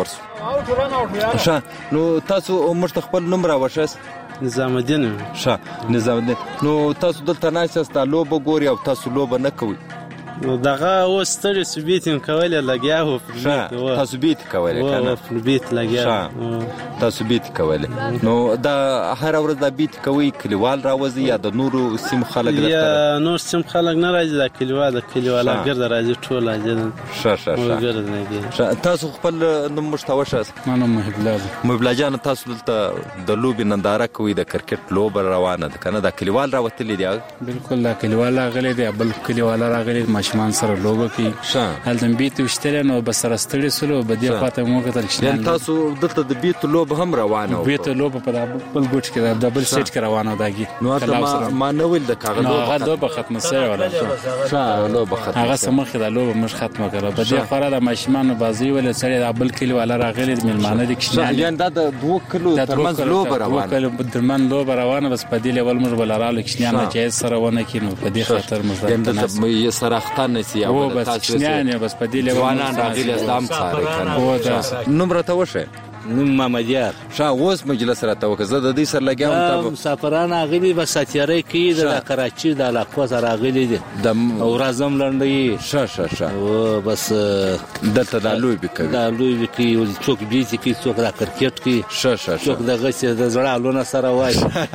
باور شه نو تاسو مشت خپل نوم راوښس نظام الدین شه نظام الدین نو تاسو دلته ناشته لوب ګوري او تاسو لوب نه کوي نو دغه اوس ستړي سوبیتین کوله لګیا هو تاسو بیت کوله کنه په بیت لګیا تاسو بیت کوله نو دا هر ورځ د بیت کوي کلیوال راوځي یا د نورو سیم خلک یا نور سیم خلک نه راځي د کلیوال د کلیوالا ګرد راځي ټول راځي شه شه شه تاسو خپل نوم مشتوشه مانو محبلا محبلا جان تاسو دلته د لوبي ننداره کوي د کرکټ لوب روانه ده کنه د کلیوال راوتلی دی بالکل د کلیوال راغلي دی بل کلیوال راغلي ماشومان سره لوبه کوي هلته بیت وشتل نو بس رستړي سلو بده پاته مو کتل شي تاسو دلته د بیت لوب هم روانه بیت لوب په بل ګوټ کې د بل سټ کې روانه داږي نو ته ما نه ویل د کاغذ لوب هغه لوب ختمه سره ولا ښه لوب ختمه هغه سمخ د لوب مش ختمه کړه بده خره د ماشومان بازی ول سره د بل کلی ولا راغلي د ملمانه د کښنه یان د دوه کلو ترمنځ لوب روانه دوه کلو ترمن لوب روانه بس په دې لیول مر بلارالو کښنه نه جایز سره ونه کینو په دې خاطر مزه د یې سره او بس کښنه بس په دې لیول ځوانان راغلي اسلام څاري کنه نوم راته وشه نوم محمد یار شاه اوس مجلس راته وکړه د دې سره لګیاو ته مسافران غلي بس ساتيري کې د کراچي د علاقو سره غلي دي د اورازم لنډي شه شه شه او بس دلته د لوی بکوي د لوی بکوي او څوک بیسي کې څوک د کرکټ کې شه شه څوک د غسه د زړه لونه سره وای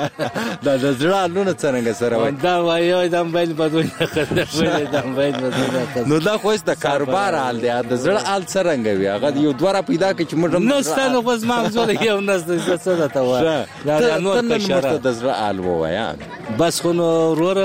دا د زړه لونه څنګه سره وای دا وای د موبایل بدونه کړل د موبایل بدونه نو دا خو د کاروبار حال دی د زړه حال څنګه وي هغه یو دوره پیدا کی چې موږ نو بس ما زول یو نس د څه ته وای دا نور کشره د زړه حال وای بس خو نو ورور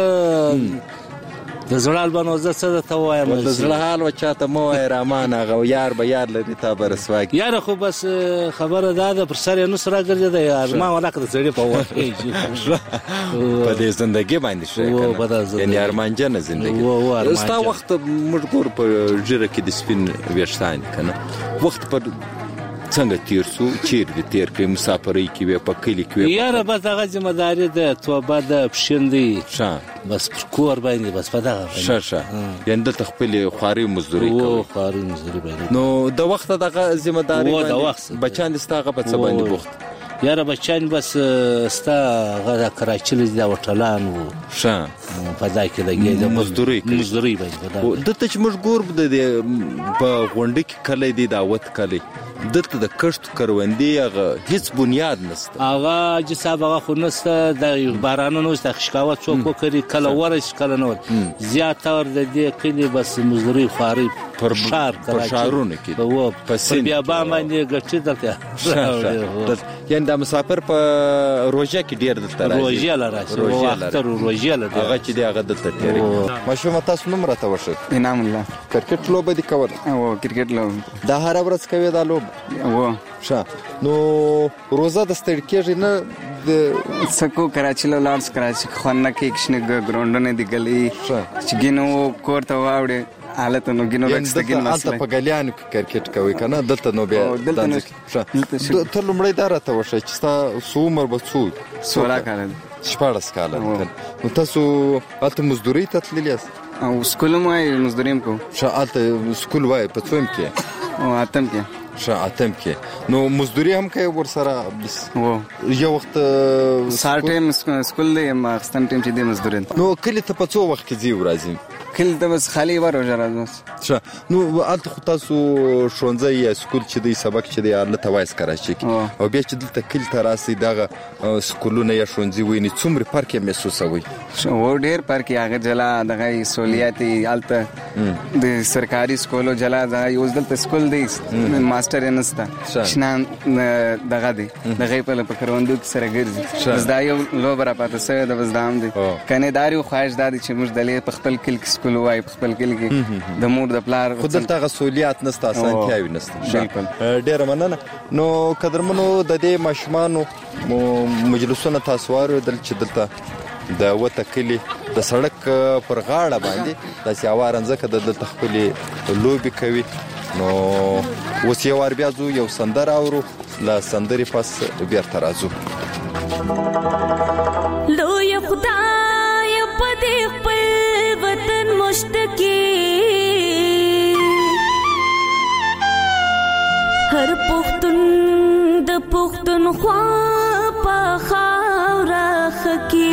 د زړه حال باندې زه څه ته وایم د زړه حال و چاته مو رامان هغه یار به یار لري تا برسواک یار خو بس خبره ده پر سر نو سره ګرځي د یار ما ولاکه د زړه په وخت په دې ژوندۍ باندې شي یعنی ارمانجن ژوندۍ ستا وخت موږ ګور په جره کې د سپین ویشتان کنه وخت پر څنګه تیر سو چیر دي تیر کې مسافرۍ کې په کلی کې یار بس هغه ذمہ داری ده توبه د پښندې شه بس کور باندې بس په دغه شه شه یعنی د خپل خواري مزدوري کوي او خواري مزدوري باندې نو د وخت دغه ذمہ داری باندې بچان دستاغه په څه باندې بوخت یاره بچان بس ستا غره کراچي د وټلان وو شه فضا کې لګي د مزدوري مزدوري باندې د ته چې موږ ګور د په غونډه کې کله دی دعوت کله دته د کښت کروندې هغه هیڅ بنیاد نشته هغه چې صاحب هغه خو نشته د بارانونو د خشکاوت څوک وکړي کله ورش کله نور زیات تور د دې کلی بس مزدوري خاري پر شهر پر شهرونه کې وو په بیا باندې ګټي دلته یعنی د مسافر په روژه کې ډیر دلته راځي روژه لراشي روژه لري روژه لري هغه چې دی هغه دلته تیری ماشوم تاسو نوم راته وښه انعام الله کرکټ لوبه دي کول او کرکټ لوبه دا هر ورځ کوي دا لوب و ښه نو روزه د ستړي کېږي نه د سکو کراچي له لارس کراچي خونه کې کښنه ګراوندونه دی غلي چې ګینو کوړه واوړې حالت نو ګینو رښتګین مسله په غلیانو کې کرکټ کوي کنه دلته نو بیا دلته ته لمړی دا راته وښه چې تاسو عمر به څو سولا کال شپږ کال نو تاسو البته مزدوري ته تللی یاست او سکول مې مزدوریم کو شاته سکول وای په څوم کې او اتم کې شاتم کې نو مزدوري هم کوي ور سره وو یو وخت سار ټیم سکول دی ما ختم ټیم چې دی مزدوري نو کله ته په څو وخت کې زی ورازي کله ته بس خالی ور راځم ښه نو الته خو تاسو شونځي یا سکول چې دی سبق چې دی الله توایس کراچي او بیا چې دلته کله ته راسي دغه سکولونه یا شونځي ویني څومره فرق یې محسوسوي و ډیر فرق یې هغه جلا دغه سہولیاتي الته د سرکاري سکولو جلا دا یو دلته سکول دی ماستر نستا شنان دغه دی دغه په پکروندو کې سره ګرځي بس دا یو لوبره پاتې سوی د وزدام دی کنه داري خواهش دادی چې موږ دلې په خپل کل کې سکول وای په خپل کل کې د مور د پلار خو دلته غسولیات نستا اسانتیاوي نستا ډیر مننه نو قدرمنو د دې ماشومانو مجلسونه تاسو واره دل چې دلته د وته کلی د سړک پر غاړه باندې د سیاوارنځکه د تخپلې لوبي کوي نو اوس یو ور بیا زو یو سندر اورو لا سندري پس بیرته راځو لوی خدای په دې خپل وطن مشتکی هر پختون د پختون خوا په خاورا خکی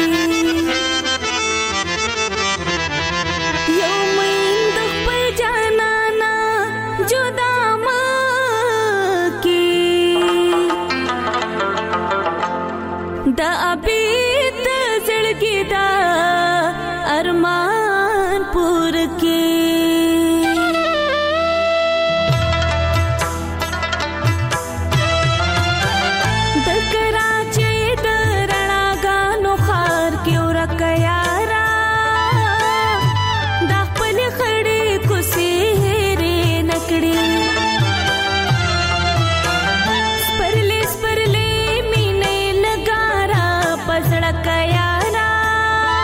دا ابید زړګي دا ارمان پور کې د کراچي د رڼاګانو خار کې ورکه یارا دا خپل خړې کوسي هېرې نکړې سپرلې سپرلې مینې لګارا پسړک یارا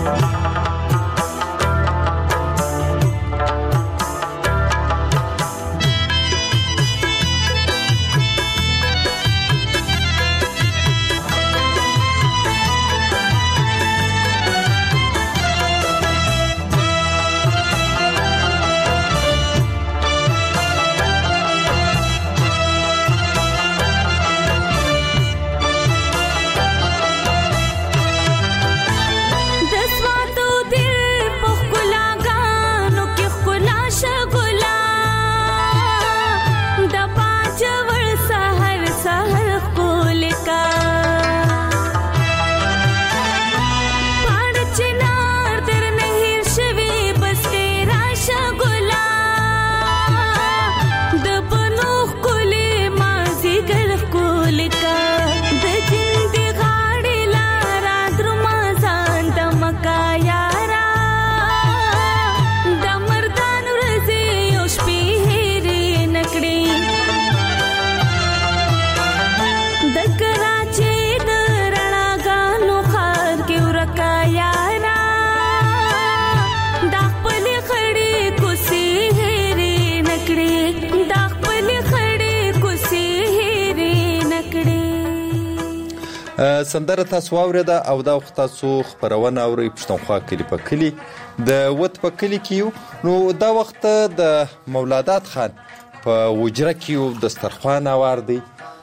سندره تاسو واورېده او دا وخت تاسو خبرونه اورئ پښتونخوا کلي په کلي د وت په کلي کې نو دا وخت د مولادات خان په وجره کې دسترخوان اوار دی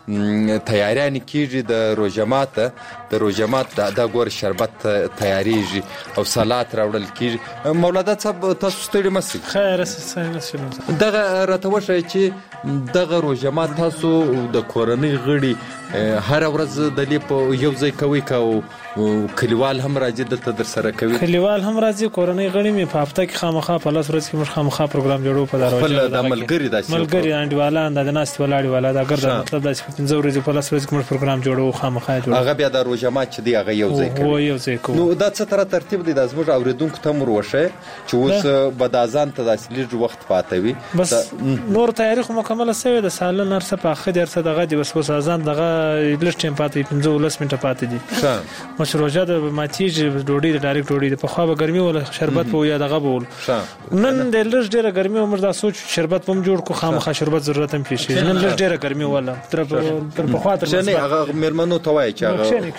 تیاریان کیږي د روزمات د روزمات د ګور شربت تیاریږي او سالات راوړل کیږي مولادات صاحب تاسو ستړي مسئ خیر سره دغه راتوشه چې دغه روزمات تاسو د کورنۍ غړي هر ورځ د لیپ یو ځای کوي کو کلیوال هم راځي دلته در سره کوي کلیوال هم راځي کورنۍ غړي می په هفته کې خامخا په لاس ورځ کې مخ خامخا پروګرام جوړو په دروازه د ملګری داسې ملګری انډیواله د ناست ولاړی والا دا ګرځي مطلب داسې په پنځه ورځې په لاس ورځ کې مخ پروګرام جوړو خامخا جوړو هغه بیا د روزمات چې دی هغه یو ځای کوي او یو ځای کوي نو دا څه تر ترتیب دی د زموږ اوریدونکو ته مور وشه چې اوس بدازان ته داسې لږ وخت پاتوي بس نور تاریخ مکمل شوی د سال نرسه په اخر درسه دغه دی بس اوس ازان دغه لږ ټیم پاتې پنځه ولس منټه پاتې دي مشروجه د ماتیږي ډوډۍ د ډایرکټ ډوډۍ په خو به ګرمي ولا شربت په یا دغه بول نن د لږ ډیره ګرمي عمر دا سوچ شربت پم جوړ کو خامخا شربت ضرورت هم پیشي نن لږ ډیره ګرمي ولا تر تر په خاطر نه هغه مرمنو توای چې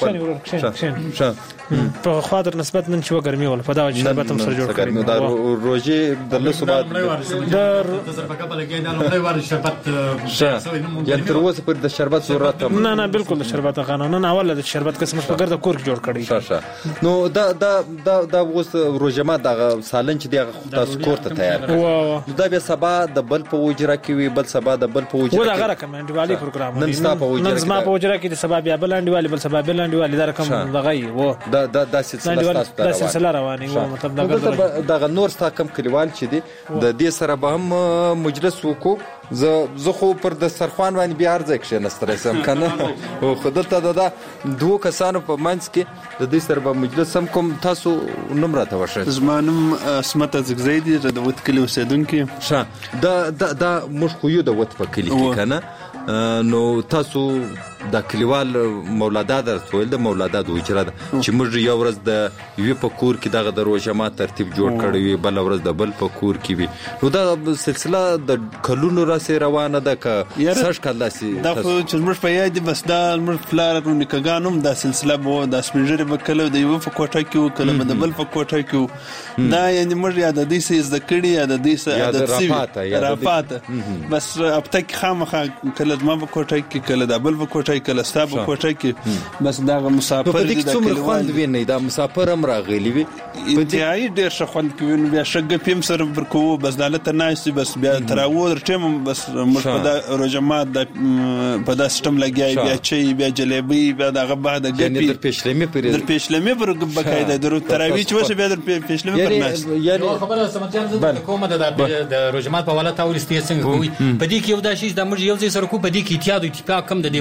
هغه په خاطر نسبت نن شو ګرمي ولا په دا شربت هم سره جوړ کړی دا روزي د لسو بعد د تجربه کبل کې دا لومړی وار شربت یا تر اوسه پر د شربت ضرورت نه نه بالکل د شربت قانون نه اول د شربت قسم په ګرد کور کې جوړ کړی نو دا دا دا دا اوس روزمات دغه سالن چې دغه تاسو کور ته تیار کړو دا به سبا د بل په وجره کې وي بل سبا د بل په وجره ولا غره کوم انډیوالي پروګرام نن ستا په وجره نن زما په وجره کې د سبا بیا بل انډیوالي بل سبا بل انډیوالي دا رقم دغه و دا دا د سلسله رواني و مطلب دغه نور ستا کم کلیوال چې دی د دې سره به هم مجلس وکړو زه زه خو پر دسترخوان باندې بیا ارزه کښېنستلی سم که نه خو دلته د دوو کسانو په منځ کې د دوی سره به مجلس هم کوم تاسو نوم راته وښیه زما نوم اسمت ازګزی دی د وت کلي اوسېدونکی ښه دا دا موږ خو یو د وت په کلي کې که نه نو تاسو د کلیوال مولادات درته ویل د مولادات وجره ده چې موږ یو ورځ د یوې په کور کې دغه د روژمات ترتیب جوړ کړی وي بله ورځ د بل په کور کې وي نو دا سلسله د کلونو راسې روانه ده که سږ کال داسې دا خو چې زموږ په یاد دي بس دا زموږ پلار او نیکهګان هم دا سلسله به وه دا سپین ږیري به کله د یوه په کوټه کې وو کله به د بل په کوټه کې وو دا یعنې موږ یا د دوی څه زده کړي یا د دوی څه عادت سوي رافاته بس هفته کې خامخا کله زما په کوټه کې کله د بل په کوټه کې کله ستا په کوټه کې بس دغه مسافر دي د کلیوال ویني دا مسافر هم راغلي وي انتهایی ډېر ښه خوند کوي نو بیا ښه ګپ هم سره ورکوو بس دا هلته ناست بس بیا تر اوه ټیم بس موږ په دا روژمات په دا سیسټم لګیا بیا چای بیا جلیبۍ بیا دغه بعد ګپې در پیشلمي پر در پیشلمي پر بقاعده در تراویح چې وشي بیا در پیشلمي پر ناست یعنې خبره سمجان زه کومه د روژمات په حواله تاسو څنګه کوئ په دې کې یو دا شی د موږ یو ځای سره کو په دې کې اتحاد او اتفاق کم د دې ملګرو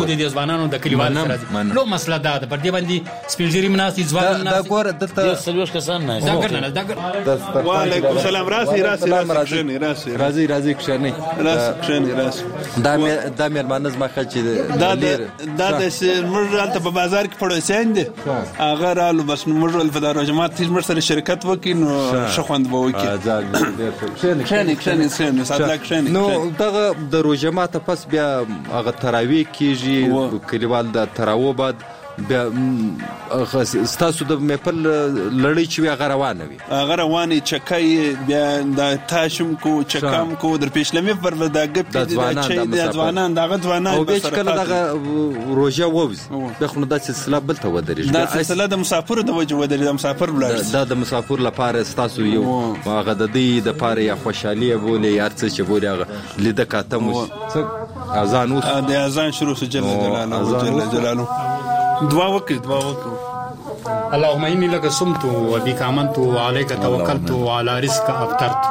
د ځوانانو د کلیوالو سره لو مسله دا ده پر دې باندې سپیلجری مناسي ځوان دا ګور دلته سلوش کسان نه دا ګرنه دا ګر وعلیکم السلام راسي راسي راسي راسي راسي کښنی راسي کښنی راسي دا مې دا مې مانز ما خچې دا دا د موږ البته په بازار کې پړوسین دي هغه رالو بس موږ ول په دارو جماعت تیز مر سره شرکت وکړو نو شخوند به وکړي کښنی کښنی کښنی صدق کښنی نو دغه د روجمات پس بیا هغه تراوی کیږي کلیوال د تراو بعد بیا ستاسو د میپل لړۍ چې وی غروانه وي هغه رواني چکای بیا د تاشم کو چکم کو در پیشلمې پر د غپ د چې د ځوانان دغه ځوانان او به کله دغه روجه ووز د خو د سلسله بل ته ودرېږي دا سلسله د مسافر د وجه ودرې د مسافر بلار دا د مسافر لپاره ستاسو یو هغه د دې د پاره یا خوشحالي بولې یار څه چې بولې هغه لیده کاته مو اذان اوس د اذان شروع سو جل جلاله جل جلاله دعا وکړه دعا وکړه اللهم اني لك صمت وبك امنت وعليك توكلت وعلى رزقك افطرت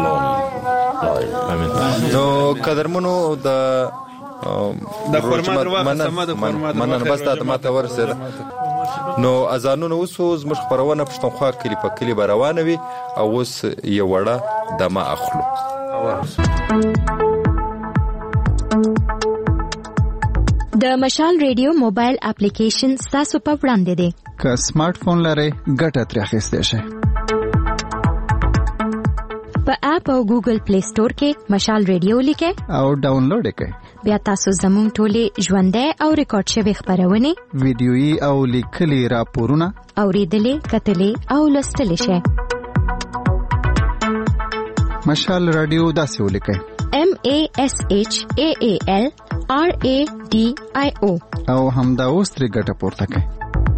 امين نو قدرمنو د د خرما دروازه سم د خرما مننه بس د ماته ورسره نو اذانونه اوس زموږ خبرونه پښتونخوا کلی په کلی روانه وي او اوس یو وړه دمه اخلو د مشال ریډیو موبایل اپلیکیشن تاسو په وړاندې دی که سمارټ فون لرئ ګټه ترې اخیستی شئ په اپ او ګوګل پلی سٹور کې مشال ریډیو لیکئ او ډاونلوډ یې کړئ بیا تاسو زموږ ټولې ژوندۍ او ریکارډ شوي خبرونه ویډیويي او لیکلي راپورونه اوریدلې کتلې او لوستلی شئ مشال رادیو داسې ولیکئ M A S H A A L R A D I O او همدا اوس ترې ګټه پورته کړئ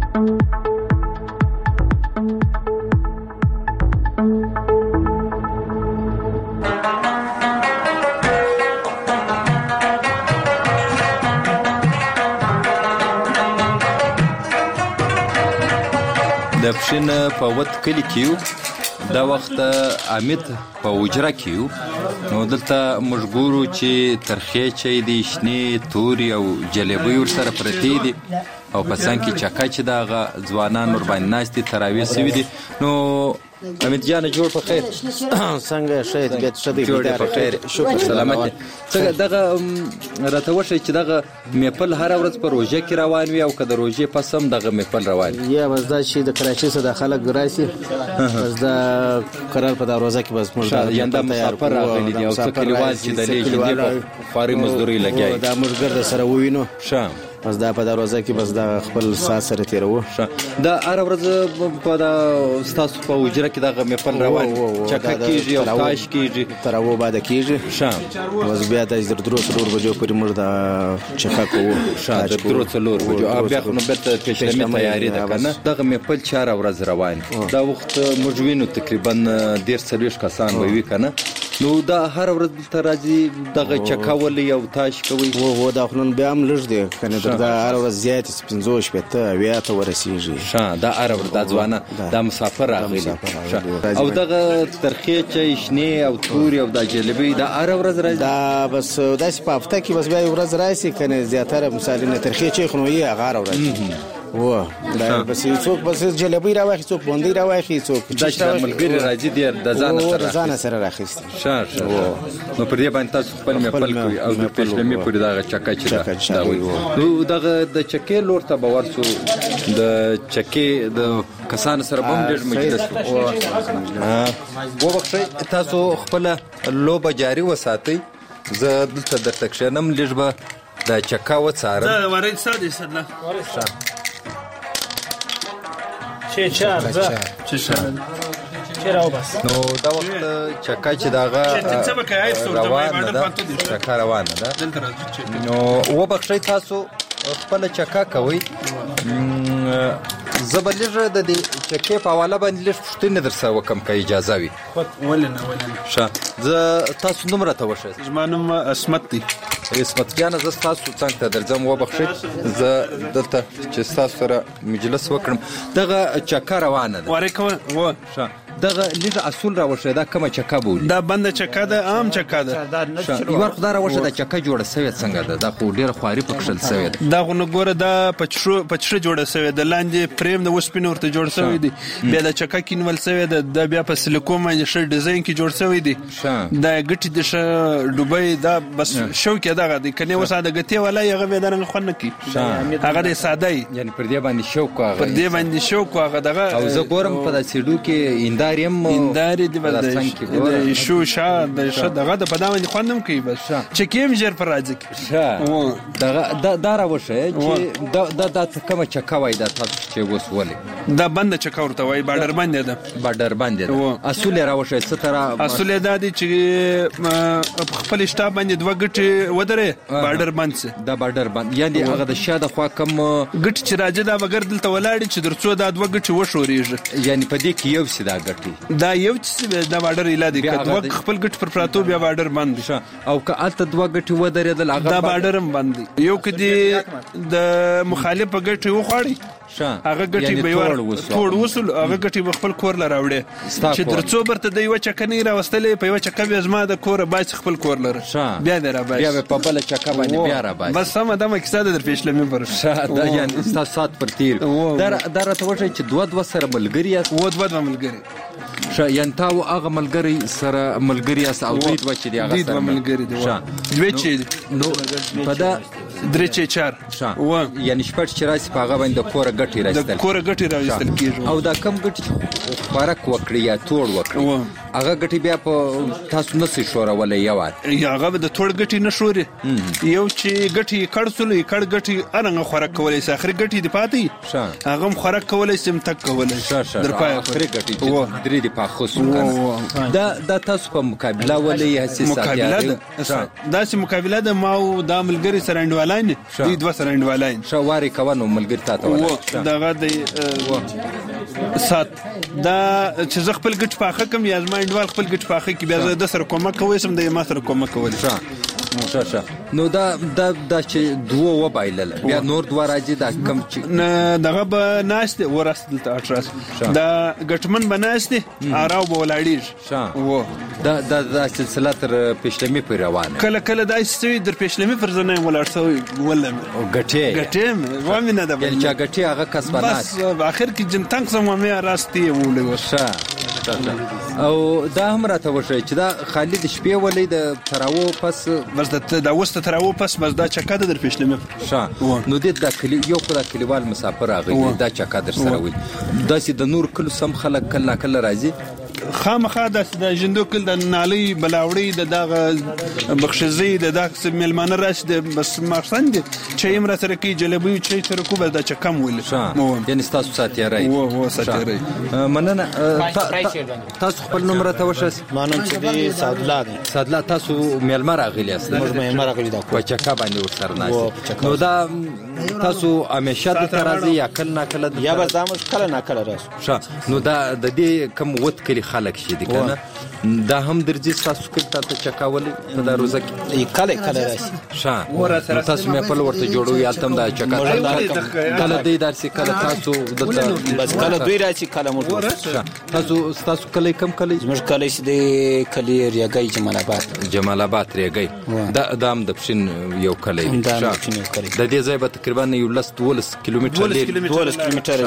د پښین په وت کلی کیو دا وخت امید په وجره کیو نو دلته مجبورو چې ترخې چي دي شنه توري او جلبي ور سره پرتی دي او په څنګه کې چکا چې دا ځوانان ور باندې ناشتي تراوی سوي دي نو امید جان جوړ په خیر څنګه شهید بیت شدی جوړ په خیر شکر سلامت څنګه دغه راته وشي چې دغه میپل هر ورځ په روزه کې روان وي او کله روزه پسم دغه میپل روان یا بس دا چې د کراچي څخه د خلک راسي بس دا قرار په روزه کې بس موږ ینده مسافر راغلي دي او څه کلیوال چې د لیجندې په فاري مزدوري لګي دا موږ ګرځ سره ووینو شام بس دا په دروازه کې بس دا خپل سات سره تیرو دا هر ورځ په دا ستاسو په وجره کې دغه میپل روان چکه کیږي او تاش کیږي تراو بعد کیږي شام بس بیا د درو څلور بجو پورې موږ دا چکه کوو شام د درو څلور بجو بیا خو نو بیرته پېښلمې تیاری ده کنه دغه میپل چار ورځ روان دا وخت موږ وینو تقریبا ډیر څلويش کسان وي کنه نو دا هر ورځ ته راځي دغه چکه ولې او تاش کوي وو وو دا خو نن بیا هم لږ دی کنه دا هر ورځ زیات پنځه شپته بیا ته ورسیږي شا دا هر ورځ د ځوانه د مسافر راغلي او دغه ترخې چې شنه او توري او د جلبي دا هر ورځ راځي دا بس داسې په هفته کې بس بیا ورځ راځي کنه زیاتره مثال نه ترخې چې خو یې هغه ورځي و دا بس څوک بس جلبي راوخی څوک باندې راوخی څوک د ملګری راځي د ځان سره ځان سره راخیست شار شار نو پر دې باندې تاسو خپل مپل کوي او د پښلمې پورې دا چکه چې دا وي نو دغه د چکه لور ته باور سو د چکه د کسان سره بم ډېر مجلس و وبخښي تاسو خپل لوبه جاری وساتئ زه دلته درته کښنم لږ به د چکه وڅارم دا ورې ساده سره ورې چه چار زه چه چار چراو بس نو دا وخت چکا چې داغه روان ده چکا روان ده نو و بخښي تاسو خپل چکا کوي زبرلېږه د دې چکې په حواله باندې لږ پوښتنې درسره وکم که اجازه وي ولنه ولنه ښه زه تاسو نوم راته وښیاست زما نوم اسمت دی اسمت جانه زه ستاسو څنګ ته درځم وبخښئ زه دلته چې ستاسو سره مجلس وکړم دغه چکه روانه ده وارې کوه ښه دغه لږ اصول راوښه دا کومه چکه بولي دا بنده چکه ده عام چکه ده یو ور خدای راوښه دا چکه جوړه سوی څنګه ده دا خو ډیره خواري پکښل سوی ده دا غو نه ګوره دا پچشو پچشه جوړه سوی ده لاندې فریم د وسپینې ورته جوړ سوی دی بیا د چکه کینول سوی ده دا بیا په سلیکون باندې ښه ډیزاین کې جوړ سوی دی دا ګټي د ښه ډوبۍ دا بس شوکه دغه دی کنه وسه د ګټي ولا یغه به درنګ خو نه کی هغه د ساده یعنی پر دې باندې شوک هغه پر دې باندې شوک هغه دغه او زه ګورم په د سیډو کې انداریم انداري دی بل شو شا د شه دغه د په باندې خوندم کوي بس چې کیم جر پر راځي دغه دا راوښه چې دا دا کومه چکه وای دا تاسو چې وسولې دا بند چکه ورته وای بارډر باندې ده بارډر باندې ده اصول راوښه ستره اصول دا دي چې خپل شتاب باندې دوه ګټي ودره بارډر باندې دا بارډر باندې یعنی هغه د شاده خوا کم ګټ چې راځي دا بغیر دلته ولاړ چې درڅو دا دوه ګټي وشوريږي یعنی په دې کې یو سیدا ګټي دا یو چې دا بارډر اله دي کله خپل ګټ پر پراتو بیا بارډر باندې او که الته دوه ګټي ودرېدل هغه دا بارډر باندې یو کدي د مخالف ګټي وخاړي هغه ګټي به ور ټول وصل هغه ګټي خپل کور لراوړي چې درڅو برته د یو چکنی راوستلې په یو چکه به زما د کور باج خپل کور لره بیا درا باج بیا په بل چکه باندې بیا را باج بس سم دمه کیسه در پیښلمې پر دا یعنی ستاسو سات پر تیر در در ته وځي چې دوه دوه سره ملګری و دوه ملګری ش یان تاو هغه ملګری سره ملګری اس او دوی دوه چې دی هغه سره ملګری دی دوی چې نو په دا درې چې چار و یعنی شپږ چې راځي په هغه باندې کور ګټي راځي د کور ګټي راځي کیږي او دا کم ګټي فرق وکړي یا توړ وکړي هغه ګټي بیا په تاسو نسي شورولې یوات یا هغه د توړ ګټي نشوري یو چې ګټي کړسلې کړ ګټي ارنګ خوراک کولای شي اخر ګټي دی پاتې هغه خوراک کولای سم تک کولای شي در پای اخر ګټي درې دی په خصوص کنه دا دا تاسو په مقابله ولې حساسه مقابله دا چې مقابله د ماو د ملګری سره انډوالای دي دوه سره انډوالای شواري کوونو ملګری تاسو ولا دغه د سات دا چې ز خپل ګټ پاخه کم یا زما انډوال خپل ګټ پاخه کې بیا د سره کومک کوي سم د ما سره کومک کوي ښه ښه نو دا دا د چې دوه و بایلل بیا نور دوه راځي دا کم چې نه دغه به ناشته ورسته ته اټراس دا ګټمن بناسته اراو بولاړي و دا دا د سلسله تر پښلمي پر روانه کله کله دا سوي در پښلمي پر ځنه ولاړ سوي ولا ګټه ګټه و مینه دا یعنی چې ګټه هغه کسبانه بس اخر کې جن تنګ سم مې راستي ولې وشه او دا هم راته وشه چې دا خالد شپې ولې د تراو پس بس دا وسته تراو پس بس دا چکه در پښلمه ښه نو د کلی یو خدای کلیوال مسافر راغی دا چکه در سره وي دا چې د نور کلو سم خلک کله کله راځي خامخا د ژوندو کل د نالي بلاوړي د دغه بخشزي د دغه ملمانه راش د بس مخسن دي چې امر سره کې جلبي چې تر کوبه د چکم ویل یعنی تاسو ساتيرای و و ساتيرای مننه تاسو خپل نمبر ته وشه مانم چې دی سادلا دی سادلا تاسو ملمر راغلی است موږ ملمر راغلی دا په چکا باندې ورسره ناست نو دا تاسو همیشه د ترازی یا کله نا کله یا به زموږ کله نا کله راځو نو دا د دې کم وت کلی خلک شي دي کنه دا هم درځي تاسو کې تاسو چکاولې په دا روزه کې کله کله راشي ښه تاسو مې په ورته جوړو یا تم دا چکا کله دې درسي کله تاسو دلته بس کله دوی راشي کله موږ تاسو تاسو کله کم کله زموږ کله شي د کلی ریګای جمال آباد جمال آباد ریګای دا دام د پښین یو کله د دې ځای به تقریبا یو لس دولس کیلومتر لري دولس کیلومتر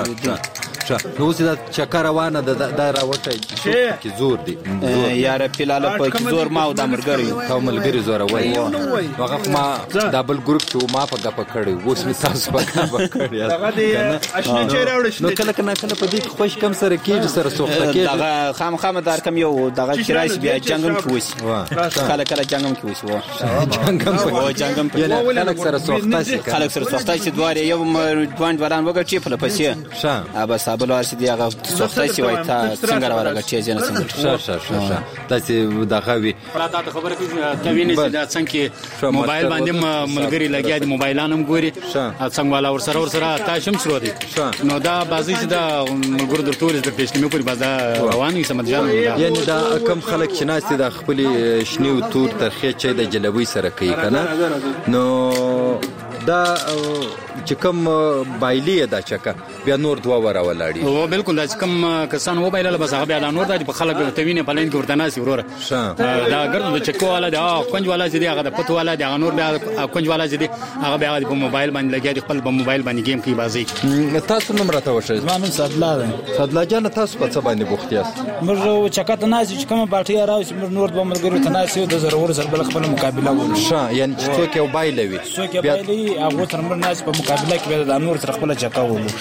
نو چې دا چکر روانه د دا راوټه کې زور دی یاره پیلاله په زور ما او د مرګري تا ملګری زور وای هغه ما دبل ګروپ چې ما په غپ کړی اوس می تاسو په غپ کړی هغه دې اشنه چیرې نو کله کله کله په دې خوش کم سره کېږي سره سوخته کېږي دغه خام خام دار کم یو دغه کرایس بیا جنگم کوي کله کله جنگم کوي وو جنگم کوي جنگم کله سره سوخته شي کله سره سوخته شي دواره یو دوان وران وګ چې په پسې شه ابا صابل ورسي دی هغه سوخته شي وای تا څنګه راوړل چې جن څنګه شه شه شه تاسو دغه وی پراته ته خبره کې ته ویني چې دا څنګه موبایل باندې ملګری لګیا دي موبایلانم ګوري څنګه والا ور سره ور سره تاسو هم شروع دي نو دا بازي چې دا ملګرو د ټول د پېښنې په بازار رواني سمجان یعنی دا کم خلک چې ناس د خپل شنیو تور ترخه چې د جلبوي سره کوي کنه نو دا چې کوم بایلی دا چکه بیا نور دوه ور ولاړی او بالکل دا کوم کسان و بایله بس هغه بیا دا نور د خلک توینه په لین کې ورته ناس وروره دا ګرځو د چکو والا دا کنج والا چې دی هغه د پتو والا دا نور بیا کنج والا چې دی هغه بیا په موبایل باندې لګیا خپل په موبایل باندې گیم کوي بازي. تاسو نوم راته وښه؟ زما نوم صدلا ده. صدلا جان تاسو په څه باندې بوخت یاست؟ موږ چکه ناس چې کومه پارټي راوځي موږ نور به ملګرو ته ناس یو د ضرور سره بل خپل مقابله وکړو. ښه یعنی څوک یو بایله وي څوک یو بایله هغه تر موږ ناس په مقابله کې د نور سره خپل چکه وکړو.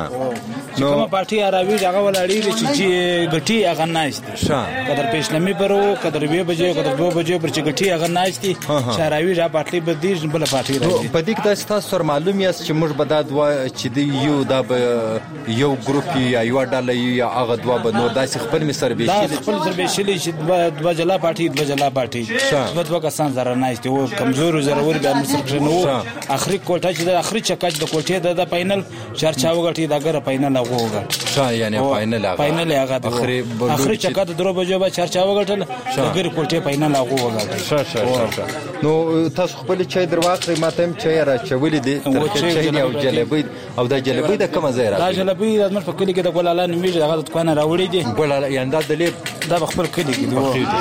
ښه نو کومه پارټي راوي هغه ولاړی چې غټي هغه ناس دي. ښه قدر پېشلمي پرو قدر به بجې قدر دوه بجې پر چې غټي هغه ناس دي شاراوي را پارټي بدی بل پارټي راځي. په دې کې تاسو سره معلوم یاست چې موږ به دا دوه چې دی یو دا به یو ګروپ یا یو ډله یا هغه دوه به نور داسې خپل می سره بشي خپل سره بشي چې دوه جلا پارټي دوه جلا پارټي دوه دوه کسان زره نه است او کمزور ضرور به موږ سره نو اخري کوټه چې د اخري چکچ د کوټه د فائنل چرچا وګټي دا غره فائنل هغه وګټ ښه یعنی فائنل هغه فائنل هغه اخري اخري چکه د درو بجو به چرچا وګټل د غره کوټه فائنل هغه وګټ ښه ښه نو تاسو خپل چای درواخې ماته هم چای را چولې دي چای او جلبی او دا جلبی د کوم ځای راځي؟ دا جلبی د موږ په کلی کې د ګولاله نومیږي هغه د کوانه راوړي دي ګولاله یعنی دا د لیب دا خپل کلی کې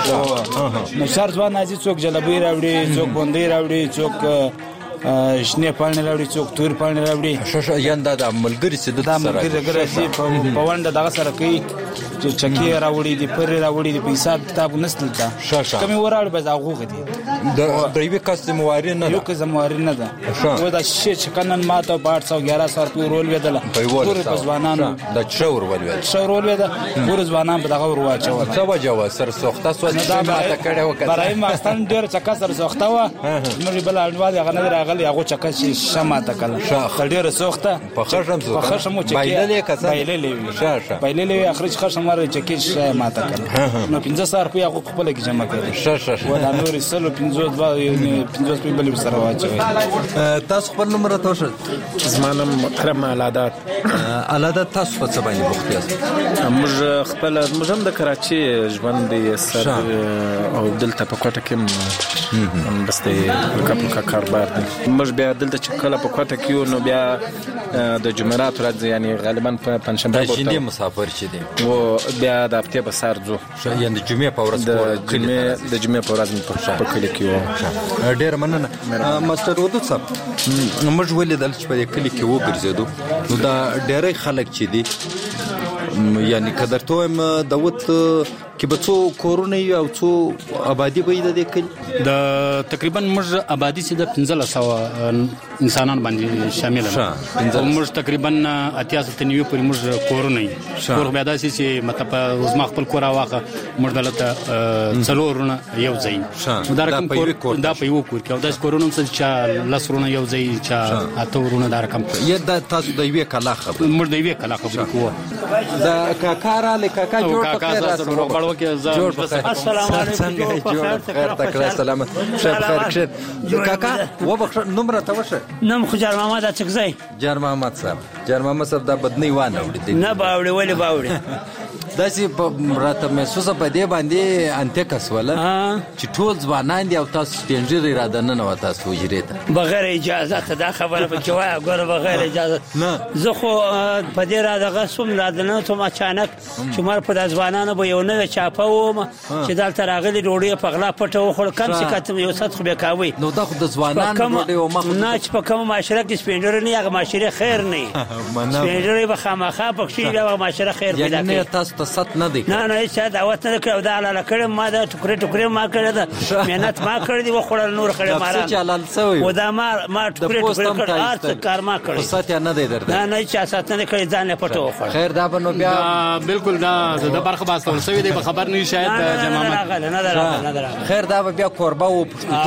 دی نو شهر ځوان نازي څوک جلبی راوړي څوک بوندې راوړي څوک شنه پاڼې راوړي څوک تور پاڼې راوړي ښه یعنی دا د ملګری سره د ملګری په پوانډه دغه سره کوي چې چکی راوړي دي پر راوړي دي په حساب کتاب نسل ته کومي وراړ به زاغوغه دي د دوی کس موارد نه یو کس موارد نه ده و دا شي چې کنن ماته بارت سو ګیارہ سر په رول ودل په ځوانانو د شور ول ول شور ول ودل ور ځوانان په دغه ور واچو څه وجه سر سوخته سو چې ماته کړه وکړه برای ماستان ډیر چکه سر سوخته و نو بل اړواد هغه نه راغلی هغه چکه شي شماته کړه ډیر سوخته په خشم سو په خشم چې بایللې کسه بایللې ښه ښه بایللې اخرج خشم مر چکه شي ماته کړه نو پنځه سر په هغه خپل کې جمع کړي ښه ښه ولا نور سلو پنځه دوا پنځه په بل سره واچوي. تاسو خپل نوم راته وښه؟ زمانم کرم علادات علادات تاسو په څه باندې بوخت یاست؟ موږ خپل موږ هم د کراچي ژوند دی سر او دلته په کوټه کې هم بس د کپل کا کاروبار دی. موږ بیا دلته چې کله په کوټه کې نو بیا د جمعرات ورځ یعنی غالبا په پنځشنبه ورته د مسافر چې دی و بیا د هفته په سر ځو یعنی د جمعې په ورځ د جمعې د جمعې په ورځ په کلی کې و. ډیر مننه ماستر ودود صاحب موږ ولیدل چې په کلی کې وګرځېدو نو دا ډېرې خلک چې دي یعنی قدر ته هم داوت کې به څو کورونه او څو آبادی به د کلی د تقریبا موږ آبادی سي د پنځه سوه انسانان باندې شامل دي موږ تقریبا اتیا سو تنوي پورې موږ کورونه یې کور بیا داسې چې مطلب روزما خپل کور واخه موږ دلته څلورونه یو ځای دا رقم کور دا په یو کور کې او داس کورونه چې لسرونه یو ځای چې اتورونه دا رقم یی دا تاسو د یوې کلا خبر موږ د یوې کلا خبر کوو دا کاکا را لکاکا جوړ په جوړ په السلام علیکم جوړ خیر تکړه سلامت شپ خیر خیر کاکا و بخښ نمبر ته وشه نم خو جار محمد اچکزای جار محمد صاحب جار محمد صاحب دا بدنی وانه وړي نه باوړي ولی باوړي داسې راته محسوسه په دې باندې انته کسوله چې ټول ځوانان دي او تاسو سپینجری را دننه نو تاسو وجري ته بغیر اجازه ته دا خبره په کې وای ګوره بغیر اجازه زه خو په دې را دغه سوم را دننه ته اچانک چې مر په ځوانانو به یو نه چاپه و چې دلته راغلي ډوډۍ په غلا پټه وخور کم څه کته یو څه خو به کاوي نو دا خو د ځوانانو ډوډۍ او مخ نه چې په کوم معاشره کې سپینجری نه هغه معاشره خیر نه سپینجری به خامخا پکې بیا معاشره خیر پیدا کوي تاسو ته ست نه دی نه نه چې دعوت نه کړو دا لاله کړم ما دا ټوکرې ټوکرې ما کړې ده مهنت ما کړې دی وخوړل نور کړې ما چې حلال سوی و دا ما ما ټوکرې ټوکرې کړ ارڅ کار ما کړې سات نه دی درته نه نه چې سات نه کړې ځان له پټو وخوړ خیر دا بنو بیا بالکل دا د برخه باسول سوی دی خبر نه شاید جماعت نه نه نه خیر دا بیا قربا و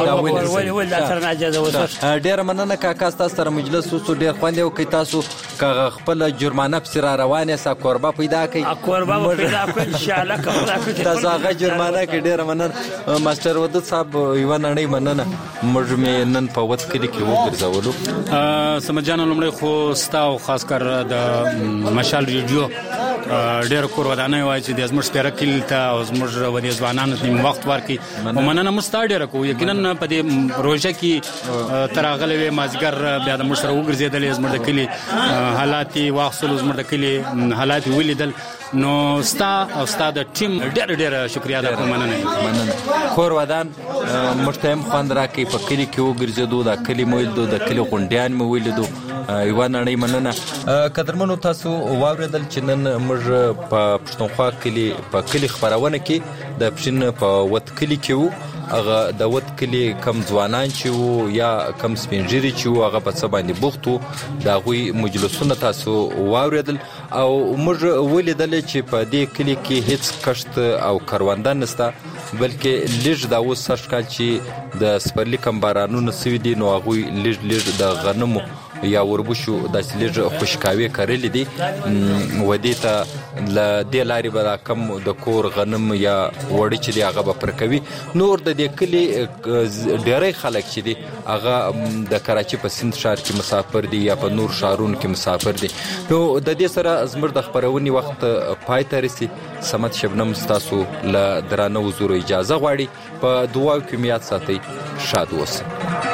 ول ول دا تر ناجازه وته ډیر مننه کاکا تاسو سره مجلس وسو ډیر خوند یو کی تاسو کا خپل جرمانه په سر روانه سا قربا پیدا کی قربا پیدا کی ان شاء الله تاسو هغه جرمانه کې ډیر مننه ماستر ودود صاحب یو نړۍ مننه موږ مې نن په وڅ کلی کې وګرځولو سمجانه لمړی خو ستا او خاص کر د مشال ریډیو ډېر کور ودانۍ وای چې د زموږ سپیره کلی ته او زموږ ودې ځوانانو ته وخت ورکړي او مننه مستا ډېره کوو یقینا په دې روژه کې تر هغه وې مازګر بیا د موږ سره وګرځېدلې زموږ د کلي حالات واخصلو زموږ د کلي حالات ولیدل نو ستا او ستا د ټیم ډېر ډېر شکریا ده کوم مننه مننه کور ودان مشتهم خوند راکې په کلی کې وګرځېدو د کلی مو لیدو د کلی غونډیان مو ولیدو یوه نړۍ مننه قدرمنو تاسو واورېدل چې نن موږ په پښتونخوا کلي په کلي خپرونه کې د پښین په وت کلي کې وو هغه د وت کلي کم ځوانان چې وو یا کم سپینږیري چې وو هغه په څه باندې بوخت وو د هغوی مجلسونه تاسو واورېدل او موږ ولیدل چې په دې کلي کې هیڅ کښت او کرونده نشته بلکې لږ دا اوس سږ کال چې د سپرلي کم بارانونه سوي دي نو هغوی لږ لږ د غنمو یا وربشو داسې لږ خوشکاوي کرلې دي ودې ته له دې لارې به دا کم د کور غنم یا وړي چې دی هغه به پر کوي نور د دې کلي ډېری خلک چې دي هغه د کراچي په سند ښار کې مسافر دي یا په نور ښارونو کې مسافر دي نو د دې سره زموږ د خپرونې وخت پای ته رسي سمت شبنم ستاسو له درانه حضورو اجازه غواړي په دعاو کې مو یاد ساتئ شاد اوسئ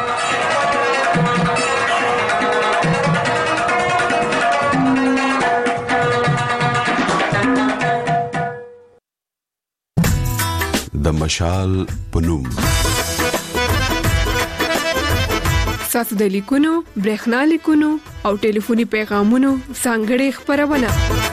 د مشال پنوم ساسو د لیکونو برېښنا لیکونو او ټلیفوني پیغامونو ځانګړې خبرونه